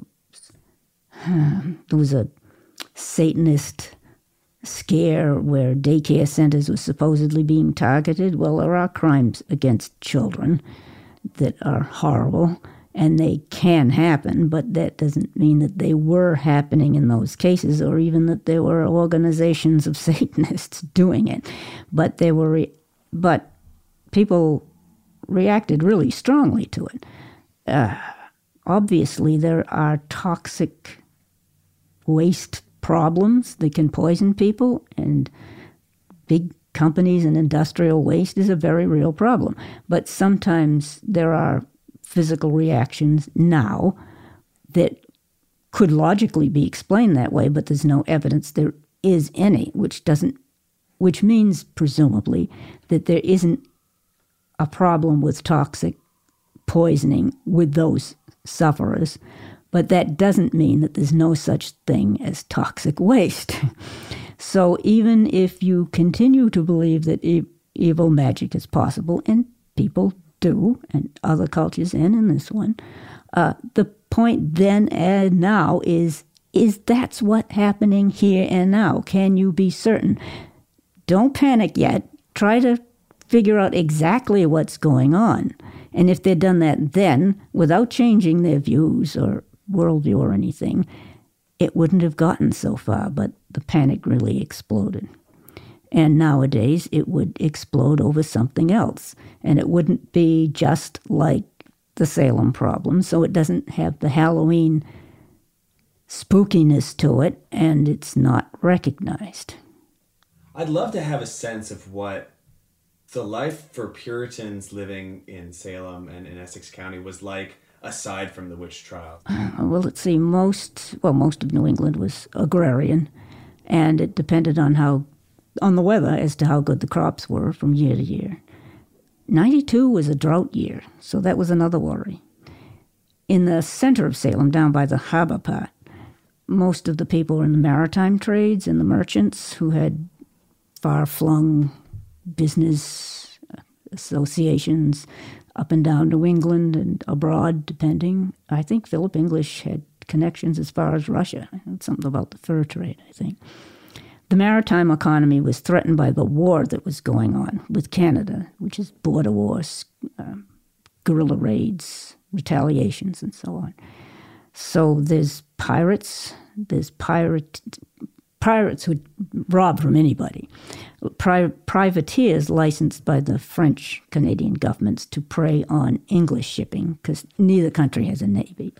was a Satanist scare where daycare centers were supposedly being targeted. Well, there are crimes against children that are horrible, and they can happen, but that doesn't mean that they were happening in those cases, or even that there were organizations of Satanists doing it. But but people reacted really strongly to it. Obviously, there are toxic waste problems that can poison people, and big companies and industrial waste is a very real problem. But sometimes there are physical reactions now that could logically be explained that way, but there's no evidence there is any, which means presumably that there isn't a problem with toxic poisoning with those sufferers, but that doesn't mean that there's no such thing as toxic waste. So even if you continue to believe that evil magic is possible, and people do, and other cultures and in this one, the point then and now is that's what's happening here and now? Can you be certain? Don't panic yet. Try to figure out exactly what's going on. And if they'd done that then, without changing their views or worldview or anything, it wouldn't have gotten so far, but the panic really exploded. And nowadays, it would explode over something else. And it wouldn't be just like the Salem problem, so it doesn't have the Halloween spookiness to it, and it's not recognized. I'd love to have a sense of what the life for Puritans living in Salem and in Essex County was like, aside from the witch trials. Well, let's see, most of New England was agrarian, and it depended on the weather as to how good the crops were from year to year. 92 was a drought year, so that was another worry. In the center of Salem, down by the harbor part, most of the people were in the maritime trades and the merchants who had far-flung business associations up and down New England and abroad, depending. I think Philip English had connections as far as Russia. Something about the fur trade, I think. The maritime economy was threatened by the war that was going on with Canada, which is border wars, guerrilla raids, retaliations, and so on. So there's pirates who rob from anybody. Privateers licensed by the French Canadian governments to prey on English shipping, because neither country has a navy.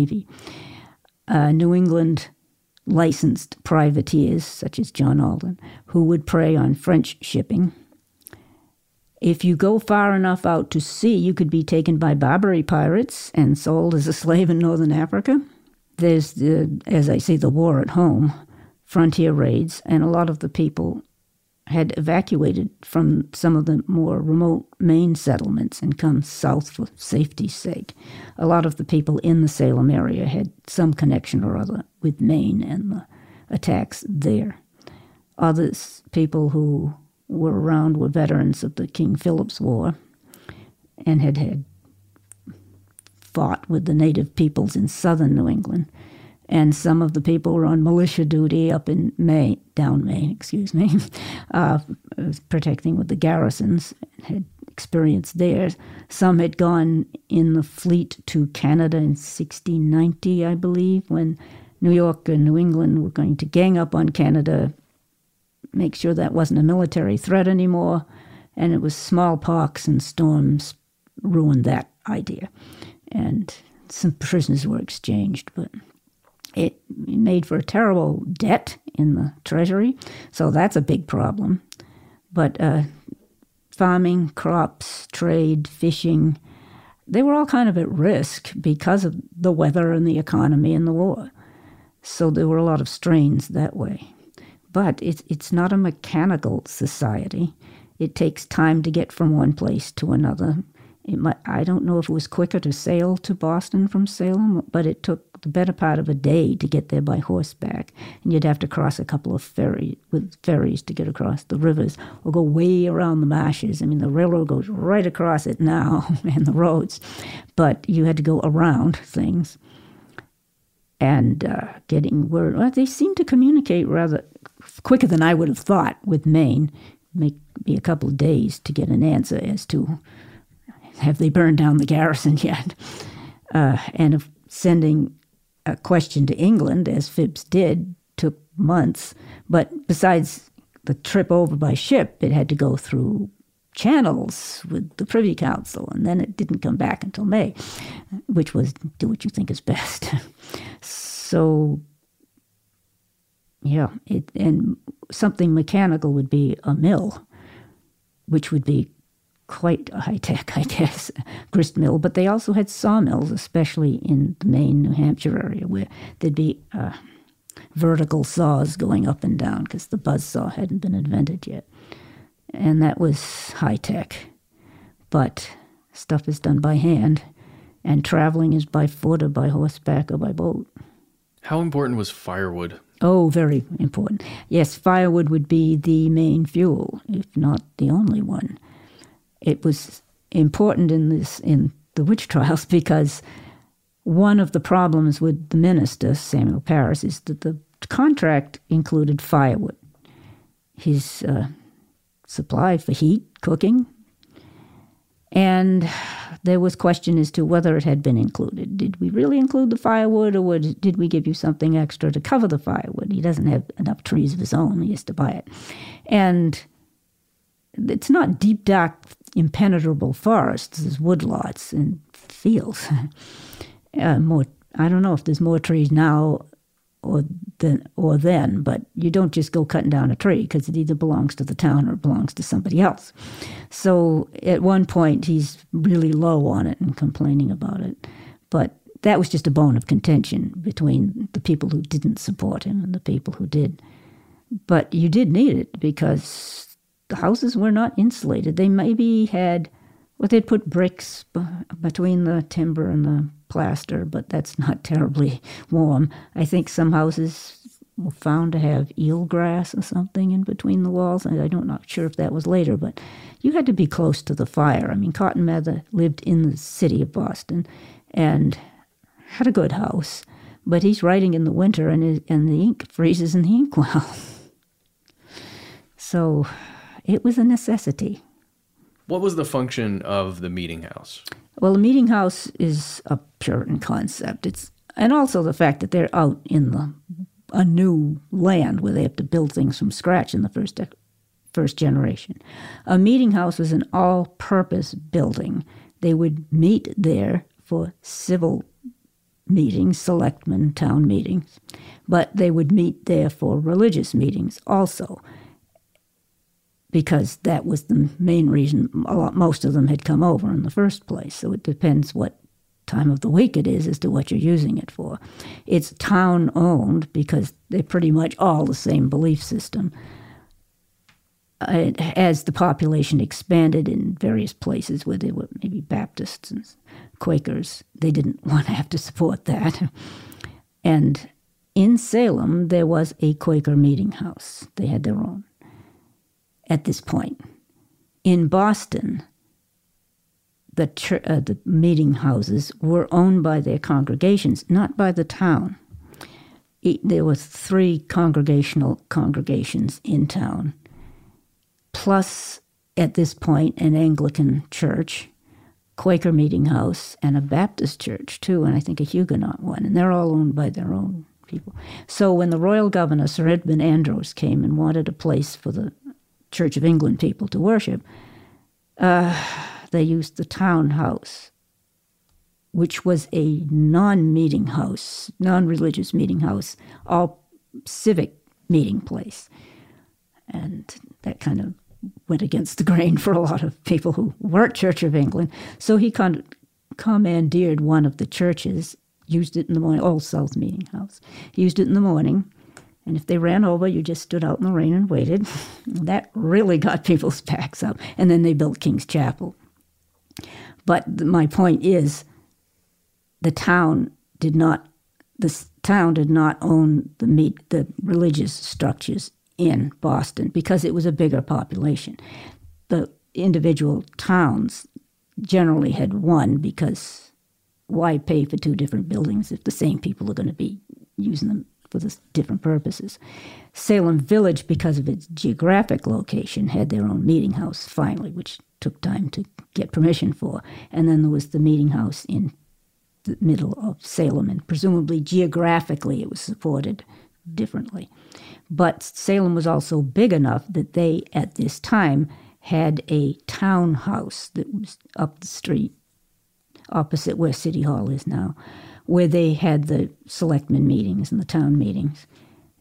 New England licensed privateers, such as John Alden, who would prey on French shipping. If you go far enough out to sea, you could be taken by Barbary pirates and sold as a slave in northern Africa. There's, as I say, the war at home, frontier raids, and a lot of the people had evacuated from some of the more remote Maine settlements and come south for safety's sake. A lot of the people in the Salem area had some connection or other with Maine and the attacks there. Others, people who were around, were veterans of the King Philip's War and had fought with the native peoples in southern New England. And some of the people were on militia duty up in Maine, protecting with the garrisons, had experience there. Some had gone in the fleet to Canada in 1690, I believe, when New York and New England were going to gang up on Canada, make sure that wasn't a military threat anymore, and it was smallpox and storms ruined that idea. And some prisoners were exchanged, but it made for a terrible debt in the treasury, so that's a big problem. But farming, crops, trade, fishing, they were all kind of at risk because of the weather and the economy and the war. So there were a lot of strains that way. But it's not a mechanical society. It takes time to get from one place to another. I don't know if it was quicker to sail to Boston from Salem, but it took the better part of a day to get there by horseback. And you'd have to cross a couple of ferries to get across the rivers, or go way around the marshes. I mean, the railroad goes right across it now, and the roads. But you had to go around things. And getting word, well, they seem to communicate rather quicker than I would have thought with Maine. Make me a couple of days to get an answer as to have they burned down the garrison yet. And if sending a question to England, as Phips did, took months. But besides the trip over by ship, it had to go through channels with the Privy Council, and then it didn't come back until May, which was do what you think is best. So, yeah, and something mechanical would be a mill, which would be quite a high-tech, I guess, grist mill, but they also had sawmills, especially in the Maine, New Hampshire area, where there'd be vertical saws going up and down because the buzzsaw hadn't been invented yet. And that was high-tech. But stuff is done by hand, and traveling is by foot or by horseback or by boat. How important was firewood? Oh, very important. Yes, firewood would be the main fuel, if not the only one. It was important in the witch trials because one of the problems with the minister, Samuel Parris, is that the contract included firewood. His supply for heat, cooking, and there was question as to whether it had been included. Did we really include the firewood, or did we give you something extra to cover the firewood? He doesn't have enough trees of his own. He has to buy it. And it's not deep, dark, impenetrable forests. There's woodlots and fields. I don't know if there's more trees now or then, but you don't just go cutting down a tree because it either belongs to the town or it belongs to somebody else. So at one point he's really low on it and complaining about it. But that was just a bone of contention between the people who didn't support him and the people who did. But you did need it because the houses were not insulated. They maybe had, they'd put bricks between the timber and the plaster, but that's not terribly warm. I think some houses were found to have eelgrass or something in between the walls. I'm not sure if that was later, but you had to be close to the fire. I mean, Cotton Mather lived in the city of Boston and had a good house, but he's writing in the winter and the ink freezes in the inkwell. So it was a necessity. What was the function of the meeting house? Well, the meeting house is a Puritan concept. And also the fact that they're out in a new land where they have to build things from scratch in the first generation. A meeting house was an all-purpose building. They would meet there for civil meetings, selectmen, town meetings, but they would meet there for religious meetings also, because that was the main reason most of them had come over in the first place. So it depends what time of the week it is as to what you're using it for. It's town-owned because they're pretty much all the same belief system. As the population expanded in various places where there were maybe Baptists and Quakers, they didn't want to have to support that. And in Salem, there was a Quaker meeting house. They had their own at this point. In Boston, the meeting houses were owned by their congregations, not by the town. There were 3 congregations in town, plus, at this point, an Anglican church, Quaker meeting house, and a Baptist church, too, and I think a Huguenot one, and they're all owned by their own people. So when the royal governor, Sir Edmund Andros, came and wanted a place for the Church of England people to worship, they used the town house, which was a non-meeting house, non-religious meeting house, all civic meeting place. And that kind of went against the grain for a lot of people who weren't Church of England. So he commandeered one of the churches, used it in the morning, Old South Meeting House. He used it in the morning, and if they ran over, you just stood out in the rain and waited. That really got people's backs up. And then they built King's Chapel. But my point is, the town did not own the religious structures in Boston because it was a bigger population. The individual towns generally had one because why pay for 2 different buildings if the same people are going to be using them for the different purposes? Salem Village, because of its geographic location, had their own meeting house finally, which took time to get permission for. And then there was the meeting house in the middle of Salem, and presumably geographically it was supported differently. But Salem was also big enough that they, at this time, had a townhouse that was up the street, opposite where City Hall is now, where they had the selectmen meetings and the town meetings.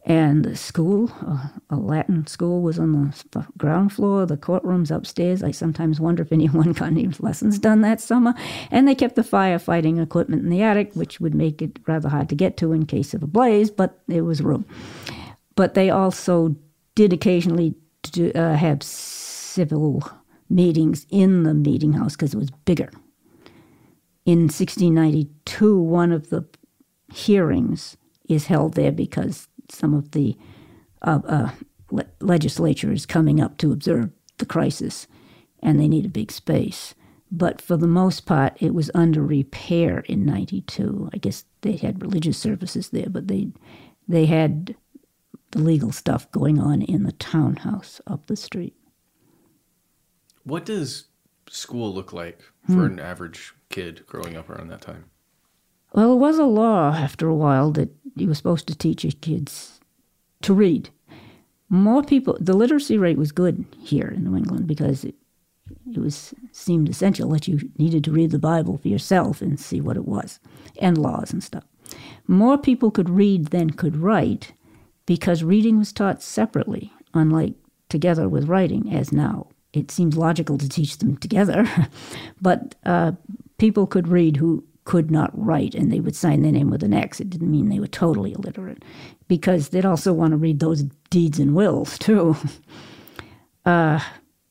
And the school, a Latin school, was on the ground floor, the courtrooms upstairs. I sometimes wonder if anyone got any lessons done that summer. And they kept the firefighting equipment in the attic, which would make it rather hard to get to in case of a blaze, but there was room. But they also did occasionally have civil meetings in the meeting house because it was bigger. In 1692, one of the hearings is held there because some of the legislature is coming up to observe the crisis, and they need a big space. But for the most part, it was under repair in 92. I guess they had religious services there, but they had the legal stuff going on in the townhouse up the street. What does school look like for an average kid growing up around that time? Well, it was a law after a while that you were supposed to teach your kids to read. More people, the literacy rate was good here in New England because it seemed essential that you needed to read the Bible for yourself and see what it was, and laws and stuff. More people could read than could write because reading was taught separately, unlike together with writing as now. It seems logical to teach them together, but people could read who could not write, and they would sign their name with an X. It didn't mean they were totally illiterate, because they'd also want to read those deeds and wills, too. The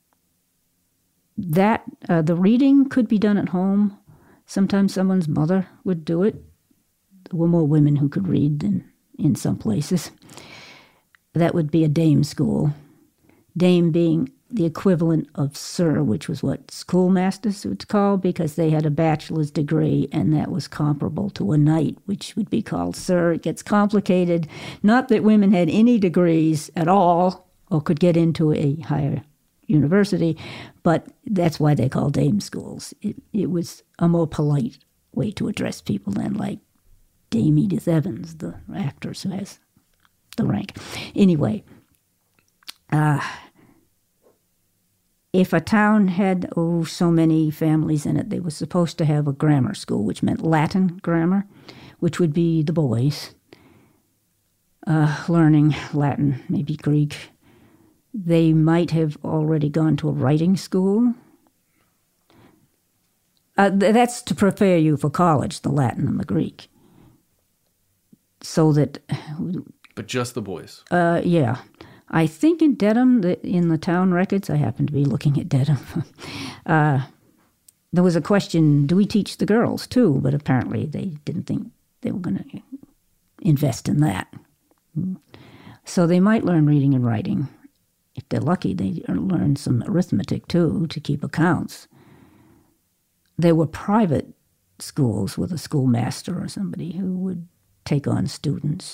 reading could be done at home. Sometimes someone's mother would do it. There were more women who could read than in some places. That would be a dame school. Dame being the equivalent of sir, which was what schoolmasters would call, because they had a bachelor's degree, and that was comparable to a knight, which would be called sir. It gets complicated. Not that women had any degrees at all or could get into a higher university, but that's why they call dame schools. It was a more polite way to address people than like Dame Edith Evans, the actress who has the rank. Anyway, if a town had, so many families in it, they were supposed to have a grammar school, which meant Latin grammar, which would be the boys learning Latin, maybe Greek. They might have already gone to a writing school. That's to prepare you for college, the Latin and the Greek. So that... But just the boys? Yeah. I think in Dedham, in the town records, I happen to be looking at Dedham, there was a question, do we teach the girls too? But apparently they didn't think they were going to invest in that. So they might learn reading and writing. If they're lucky, they learn some arithmetic too, to keep accounts. There were private schools with a schoolmaster or somebody who would take on students.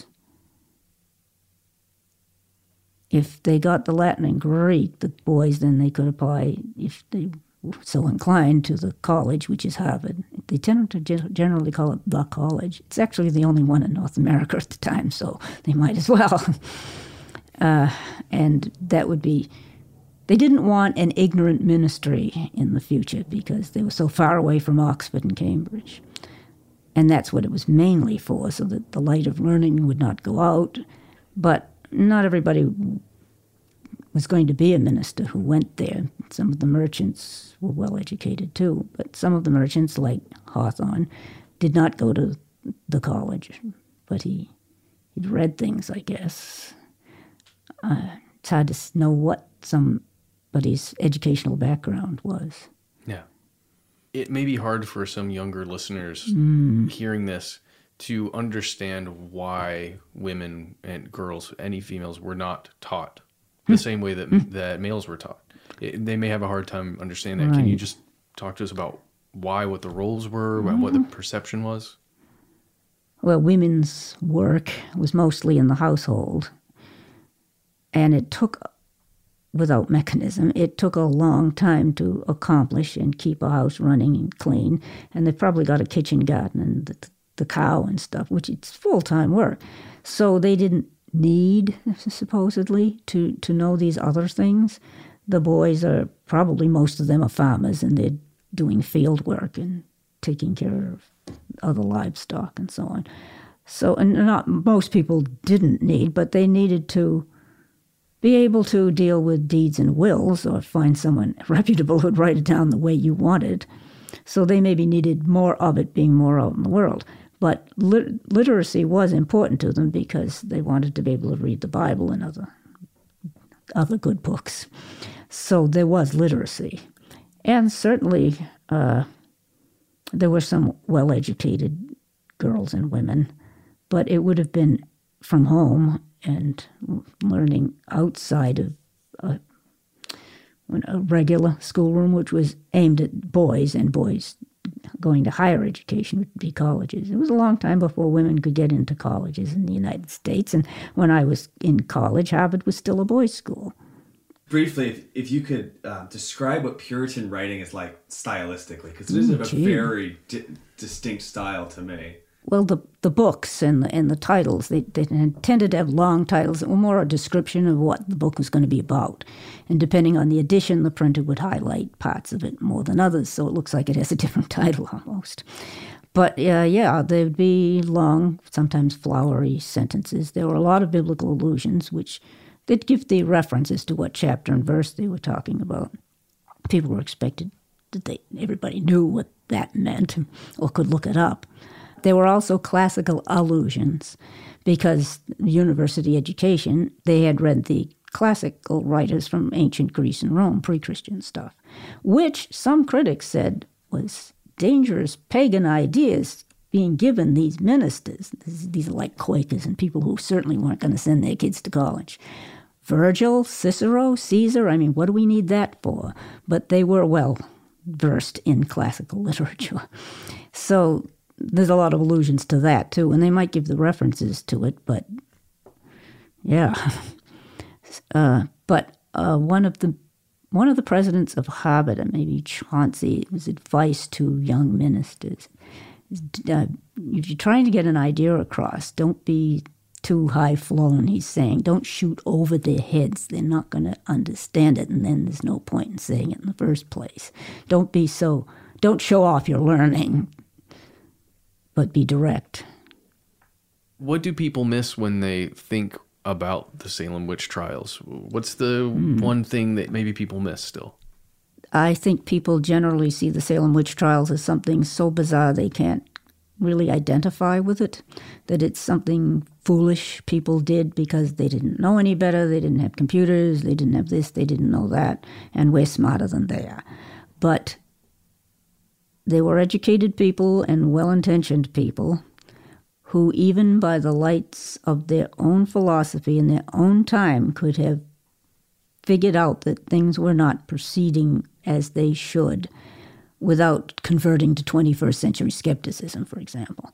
If they got the Latin and Greek, the boys, then they could apply, if they were so inclined, to the college, which is Harvard. They tend to generally call it the college. It's actually the only one in North America at the time, so they might as well. And that would be... They didn't want an ignorant ministry in the future because they were so far away from Oxford and Cambridge. And that's what it was mainly for, so that the light of learning would not go out. But not everybody was going to be a minister who went there. Some of the merchants were well educated too, but some of the merchants, like Hawthorne, did not go to the college. But he'd read things, I guess. It's hard to know what somebody's educational background was. Yeah. It may be hard for some younger listeners hearing this to understand why women and girls, any females, were not taught the same way that males were taught. They may have a hard time understanding that. Right. Can you just talk to us about what the roles were, what the perception was? Well, women's work was mostly in the household, and it took, without mechanism, it took a long time to accomplish and keep a house running and clean, and they probably got a kitchen garden and the cow and stuff, which it's full-time work. So they didn't need, supposedly, to know these other things. The boys are, probably most of them are farmers, and they're doing field work and taking care of other livestock and so on. So, and not most people didn't need, but they needed to be able to deal with deeds and wills or find someone reputable who'd write it down the way you wanted. So they maybe needed more of it being more out in the world. But literacy was important to them because they wanted to be able to read the Bible and other good books. So there was literacy. And certainly there were some well-educated girls and women, but it would have been from home and learning outside of a regular schoolroom, which was aimed at boys, and boys going to higher education would be colleges. It was a long time before women could get into colleges in the United States, and when I was in college, Harvard was still a boys' school. Briefly, if you could describe what Puritan writing is like stylistically, because it is a very distinct style to me. Well, the books and the titles, they tended to have long titles that were more a description of what the book was going to be about. And depending on the edition, the printer would highlight parts of it more than others, so it looks like it has a different title almost. But there'd be long, sometimes flowery sentences. There were a lot of biblical allusions, which they'd give the references to what chapter and verse they were talking about. People were expected that everybody knew what that meant or could look it up. There were also classical allusions because university education, they had read the classical writers from ancient Greece and Rome, pre-Christian stuff, which some critics said was dangerous pagan ideas being given these ministers. These are like Quakers and people who certainly weren't going to send their kids to college. Virgil, Cicero, Caesar, I mean, what do we need that for? But they were well versed in classical literature. So there's a lot of allusions to that, too, and they might give the references to it, but yeah. One of the presidents of Harvard, and maybe Chauncey, was advice to young ministers. If you're trying to get an idea across, don't be too high-flown, he's saying. Don't shoot over their heads. They're not going to understand it, and then there's no point in saying it in the first place. Don't show off your learning, but be direct. What do people miss when they think about the Salem witch trials? What's the one thing that maybe people miss still? I think people generally see the Salem witch trials as something so bizarre they can't really identify with it, that it's something foolish people did because they didn't know any better, they didn't have computers, they didn't have this, they didn't know that, and we're smarter than they are. But they were educated people and well-intentioned people who, even by the lights of their own philosophy in their own time, could have figured out that things were not proceeding as they should without converting to 21st century skepticism, for example.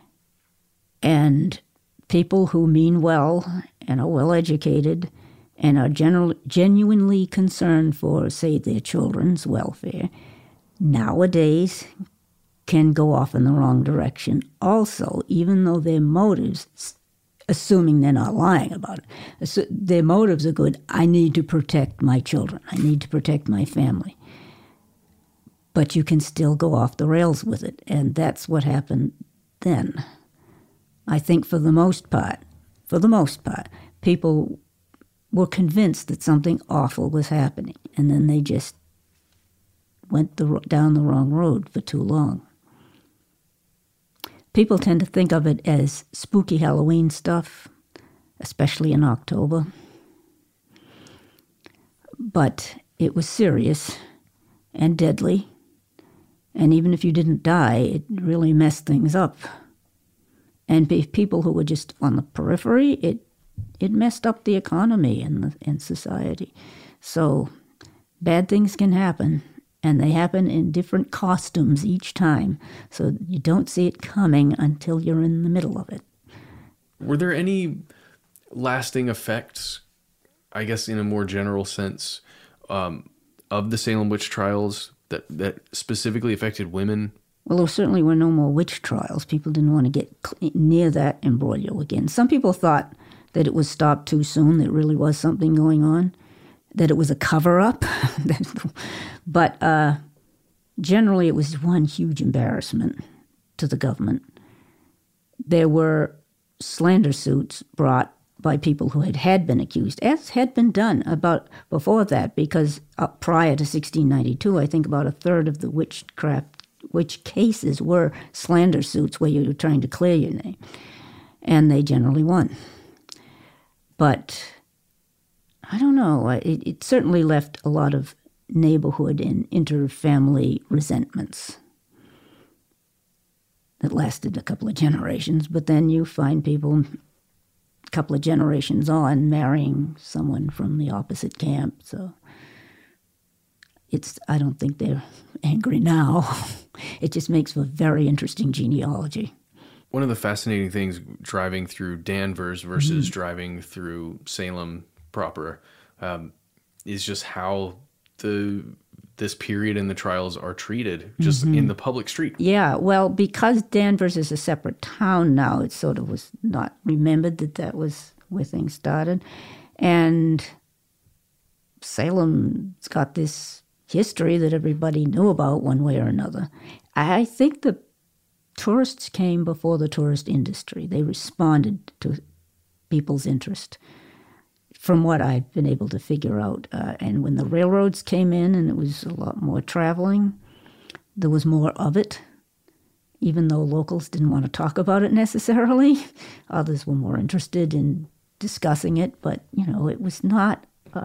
And people who mean well and are well-educated and are genuinely concerned for, say, their children's welfare, nowadays can go off in the wrong direction also, even though their motives, assuming they're not lying about it, their motives are good. I need to protect my children. I need to protect my family. But you can still go off the rails with it, and that's what happened then. I think for the most part, people were convinced that something awful was happening, and then they just went down the wrong road for too long. People tend to think of it as spooky Halloween stuff, especially in October. But it was serious and deadly, and even if you didn't die, it really messed things up. And people who were just on the periphery, it messed up the economy and society. So bad things can happen, and they happen in different costumes each time, so you don't see it coming until you're in the middle of it. Were there any lasting effects, I guess in a more general sense, of the Salem witch trials that specifically affected women? Well, there certainly were no more witch trials. People didn't want to get near that imbroglio again. Some people thought that it was stopped too soon, there really was something going on, that it was a cover-up. But generally it was one huge embarrassment to the government. there were slander suits brought by people who had been accused, as had been done about before that, because prior to 1692, I think about a third of the witch cases were slander suits where you were trying to clear your name, and they generally won. But I don't know, it certainly left a lot of neighborhood and inter-family resentments that lasted a couple of generations, but then you find people a couple of generations on marrying someone from the opposite camp, so I don't think they're angry now. It just makes for a very interesting genealogy. One of the fascinating things driving through Danvers versus driving through Salem proper is just how this period in the trials are treated just in the public street. Yeah, well, because Danvers is a separate town now, it sort of was not remembered that was where things started. And Salem's got this history that everybody knew about one way or another. I think the tourists came before the tourist industry. They responded to people's interest, from what I've been able to figure out. And when the railroads came in and it was a lot more traveling, there was more of it, even though locals didn't want to talk about it necessarily. Others were more interested in discussing it, but, it was not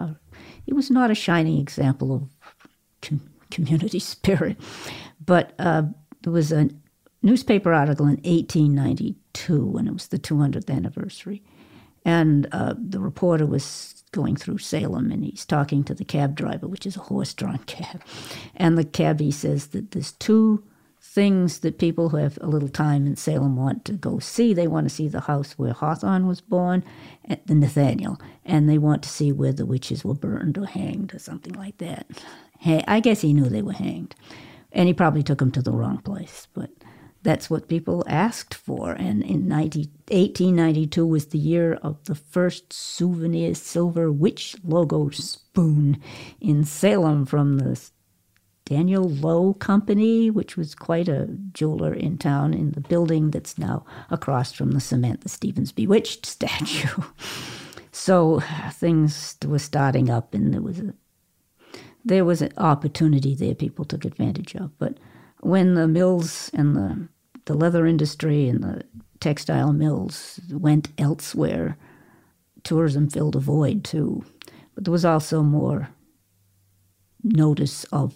a shining example of community spirit. But there was a newspaper article in 1892 when it was the 200th anniversary. And the reporter was going through Salem, and he's talking to the cab driver, which is a horse-drawn cab. And the cabbie says that there's two things that people who have a little time in Salem want to go see. They want to see the house where Hawthorne was born, the Nathaniel, and they want to see where the witches were burned or hanged or something like that. Hey, I guess he knew they were hanged, and he probably took them to the wrong place, but that's what people asked for. And in 1892 was the year of the first souvenir silver witch logo spoon in Salem from the Daniel Lowe Company, which was quite a jeweler in town, in the building that's now across from the Samantha Stevens Bewitched statue. So things were starting up, and there was an opportunity there people took advantage of. But when the mills and the leather industry and the textile mills went elsewhere, tourism filled a void too. But there was also more notice of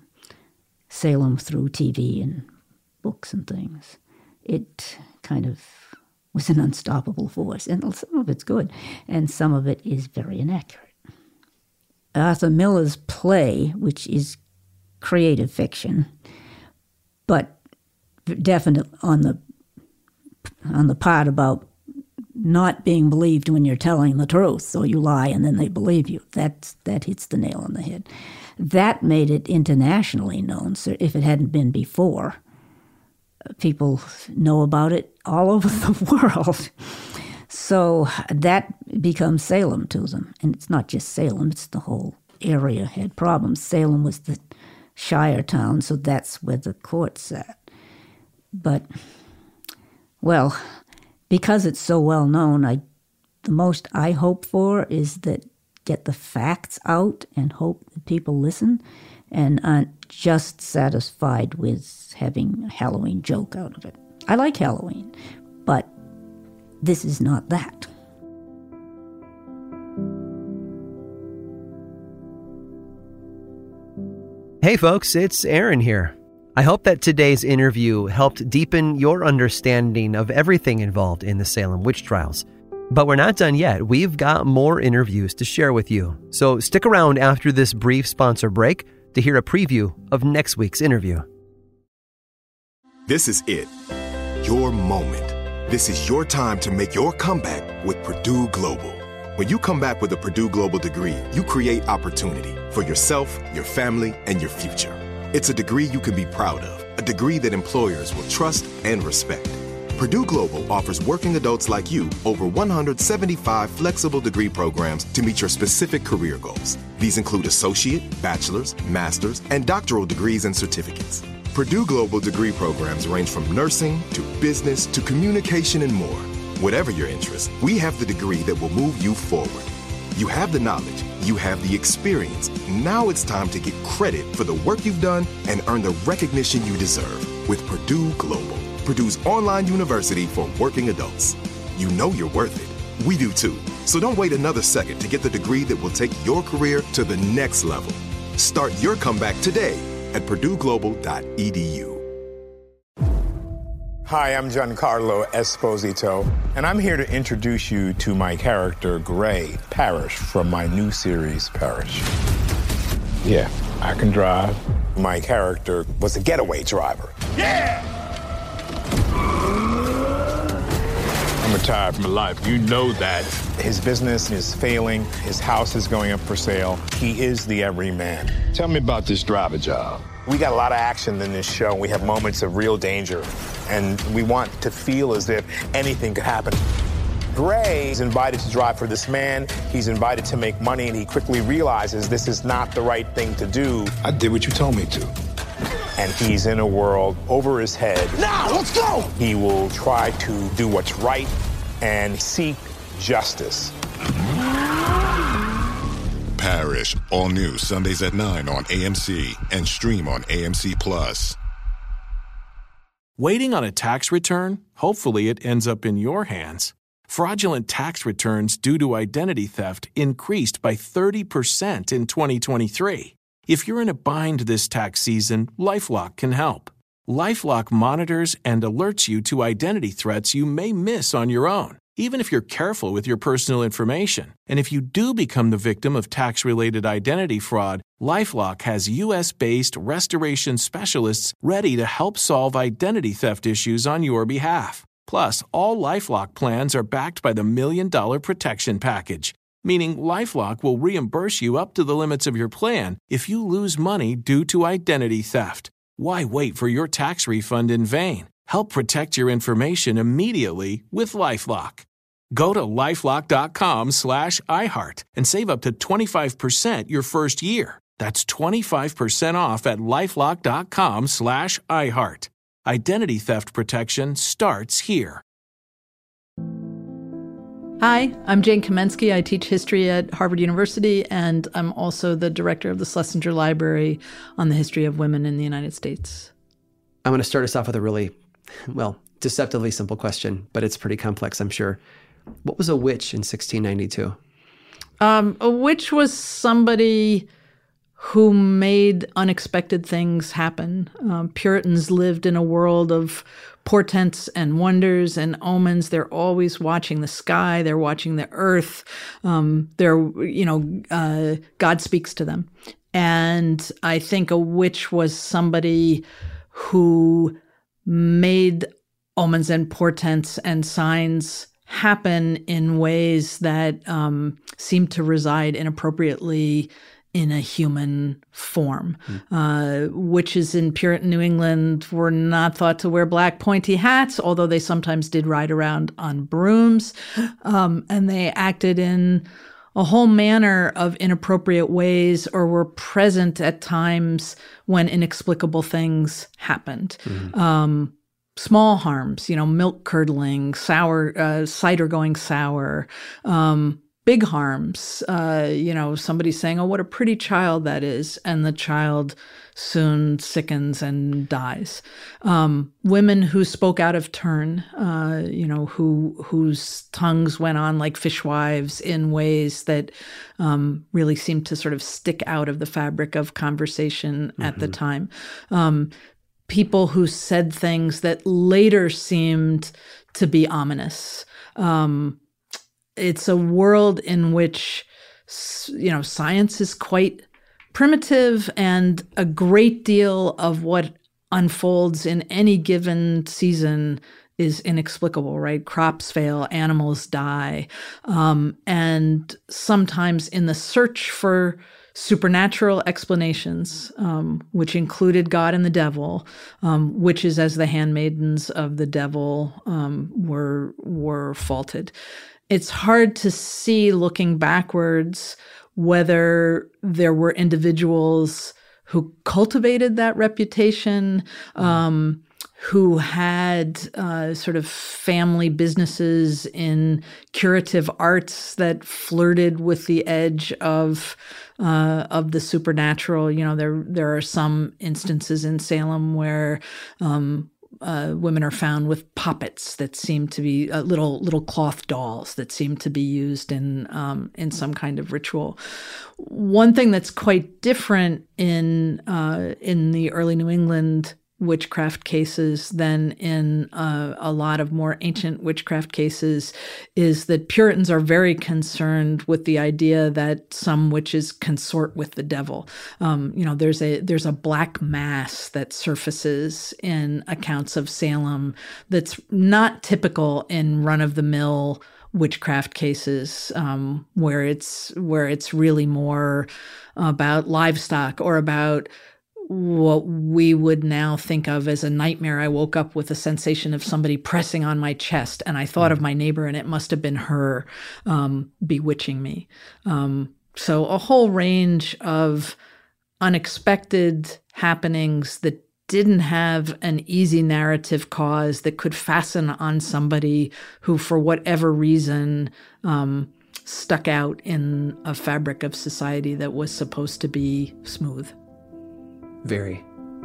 Salem through TV and books and things. It kind of was an unstoppable force, and some of it's good, and some of it is very inaccurate. Arthur Miller's play, which is creative fiction, but definite on the part about not being believed when you're telling the truth, so you lie and then they believe you. That hits the nail on the head. That made it internationally known. So if it hadn't been before, people know about it all over the world. So that becomes Salem to them. And it's not just Salem, it's the whole area had problems. Salem was the shire town, so that's where the court sat. But, well, because it's so well known, the most I hope for is that get the facts out and hope that people listen and aren't just satisfied with having a Halloween joke out of it. I like Halloween, but this is not that. Hey folks, it's Aaron here. I hope that today's interview helped deepen your understanding of everything involved in the Salem witch trials. But we're not done yet. We've got more interviews to share with you. So stick around after this brief sponsor break to hear a preview of next week's interview. This is it. Your moment. This is your time to make your comeback with Purdue Global. When you come back with a Purdue Global degree, you create opportunity for yourself, your family, and your future. It's a degree you can be proud of, a degree that employers will trust and respect. Purdue Global offers working adults like you over 175 flexible degree programs to meet your specific career goals. These include associate, bachelor's, master's, and doctoral degrees and certificates. Purdue Global degree programs range from nursing to business to communication and more. Whatever your interest, we have the degree that will move you forward. You have the knowledge, you have the experience. Now it's time to get credit for the work you've done and earn the recognition you deserve with Purdue Global, Purdue's online university for working adults. You know you're worth it. We do too. So don't wait another second to get the degree that will take your career to the next level. Start your comeback today at purdueglobal.edu. Hi, I'm Giancarlo Esposito, and I'm here to introduce you to my character, Gray Parrish, from my new series, Parrish. Yeah, I can drive. My character was a getaway driver. Yeah! I'm retired from life. You know that. His business is failing. His house is going up for sale. He is the everyman. Tell me about this driver job. We got a lot of action in this show. We have moments of real danger, and we want to feel as if anything could happen. Gray is invited to drive for this man. He's invited to make money, and he quickly realizes this is not the right thing to do. I did what you told me to. And he's in a world over his head. Now, let's go! He will try to do what's right and seek justice. Parrish, all new Sundays at 9 on AMC and stream on AMC+. Waiting on a tax return? Hopefully it ends up in your hands. Fraudulent tax returns due to identity theft increased by 30% in 2023. If you're in a bind this tax season, LifeLock can help. LifeLock monitors and alerts you to identity threats you may miss on your own, even if you're careful with your personal information. And if you do become the victim of tax-related identity fraud, LifeLock has U.S.-based restoration specialists ready to help solve identity theft issues on your behalf. Plus, all LifeLock plans are backed by the $1 Million Protection Package, meaning LifeLock will reimburse you up to the limits of your plan if you lose money due to identity theft. Why wait for your tax refund in vain? Help protect your information immediately with LifeLock. Go to LifeLock.com/iHeart and save up to 25% your first year. That's 25% off at LifeLock.com/iHeart. Identity theft protection starts here. Hi, I'm Jane Kamensky. I teach history at Harvard University, and I'm also the director of the Schlesinger Library on the history of women in the United States. I'm going to start us off with a really, deceptively simple question, but it's pretty complex, I'm sure. What was a witch in 1692? A witch was somebody who made unexpected things happen. Puritans lived in a world of portents and wonders and omens. They're always watching the sky. They're watching the earth. God speaks to them. And I think a witch was somebody who made omens and portents and signs happen in ways that seemed to reside inappropriately in a human form. Witches in Puritan New England were not thought to wear black pointy hats, although they sometimes did ride around on brooms. And they acted in a whole manner of inappropriate ways or were present at times when inexplicable things happened. Small harms, milk curdling, cider going sour, big harms, somebody saying, oh, what a pretty child that is. And the child soon sickens and dies. Women who spoke out of turn, whose tongues went on like fishwives in ways that really seemed to sort of stick out of the fabric of conversation at the time. People who said things that later seemed to be ominous. It's a world in which, science is quite primitive, and a great deal of what unfolds in any given season is inexplicable, right? Crops fail, animals die. And sometimes in the search for supernatural explanations, which included God and the devil, witches as the handmaidens of the devil were faulted. It's hard to see, looking backwards, whether there were individuals who cultivated that reputation, who had sort of family businesses in curative arts that flirted with the edge of the supernatural. You know, there are some instances in Salem where women are found with puppets that seem to be little cloth dolls that seem to be used in some kind of ritual. One thing that's quite different in the early New England witchcraft cases than in a lot of more ancient witchcraft cases is that Puritans are very concerned with the idea that some witches consort with the devil. There's a black mass that surfaces in accounts of Salem that's not typical in run-of-the-mill witchcraft cases, where it's really more about livestock or about what we would now think of as a nightmare. I woke up with a sensation of somebody pressing on my chest, and I thought of my neighbor, and it must have been her bewitching me. So a whole range of unexpected happenings that didn't have an easy narrative cause that could fasten on somebody who, for whatever reason, stuck out in a fabric of society that was supposed to be smooth. Very.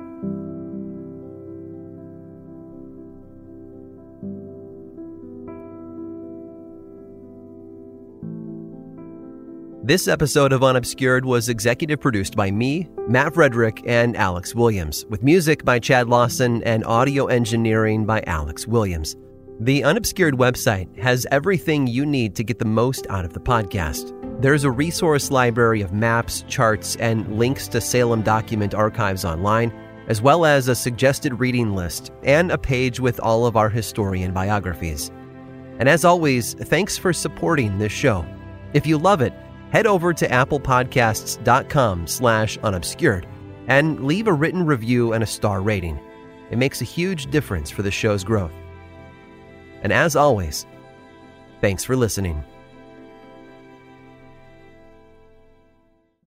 This episode of Unobscured was executive produced by me, Matt Frederick, and Alex Williams, with music by Chad Lawson and audio engineering by Alex Williams. The Unobscured website has everything you need to get the most out of the podcast. There's a resource library of maps, charts, and links to Salem document archives online, as well as a suggested reading list and a page with all of our historian biographies. And as always, thanks for supporting this show. If you love it, head over to applepodcasts.com/unobscured and leave a written review and a star rating. It makes a huge difference for the show's growth. And as always, thanks for listening.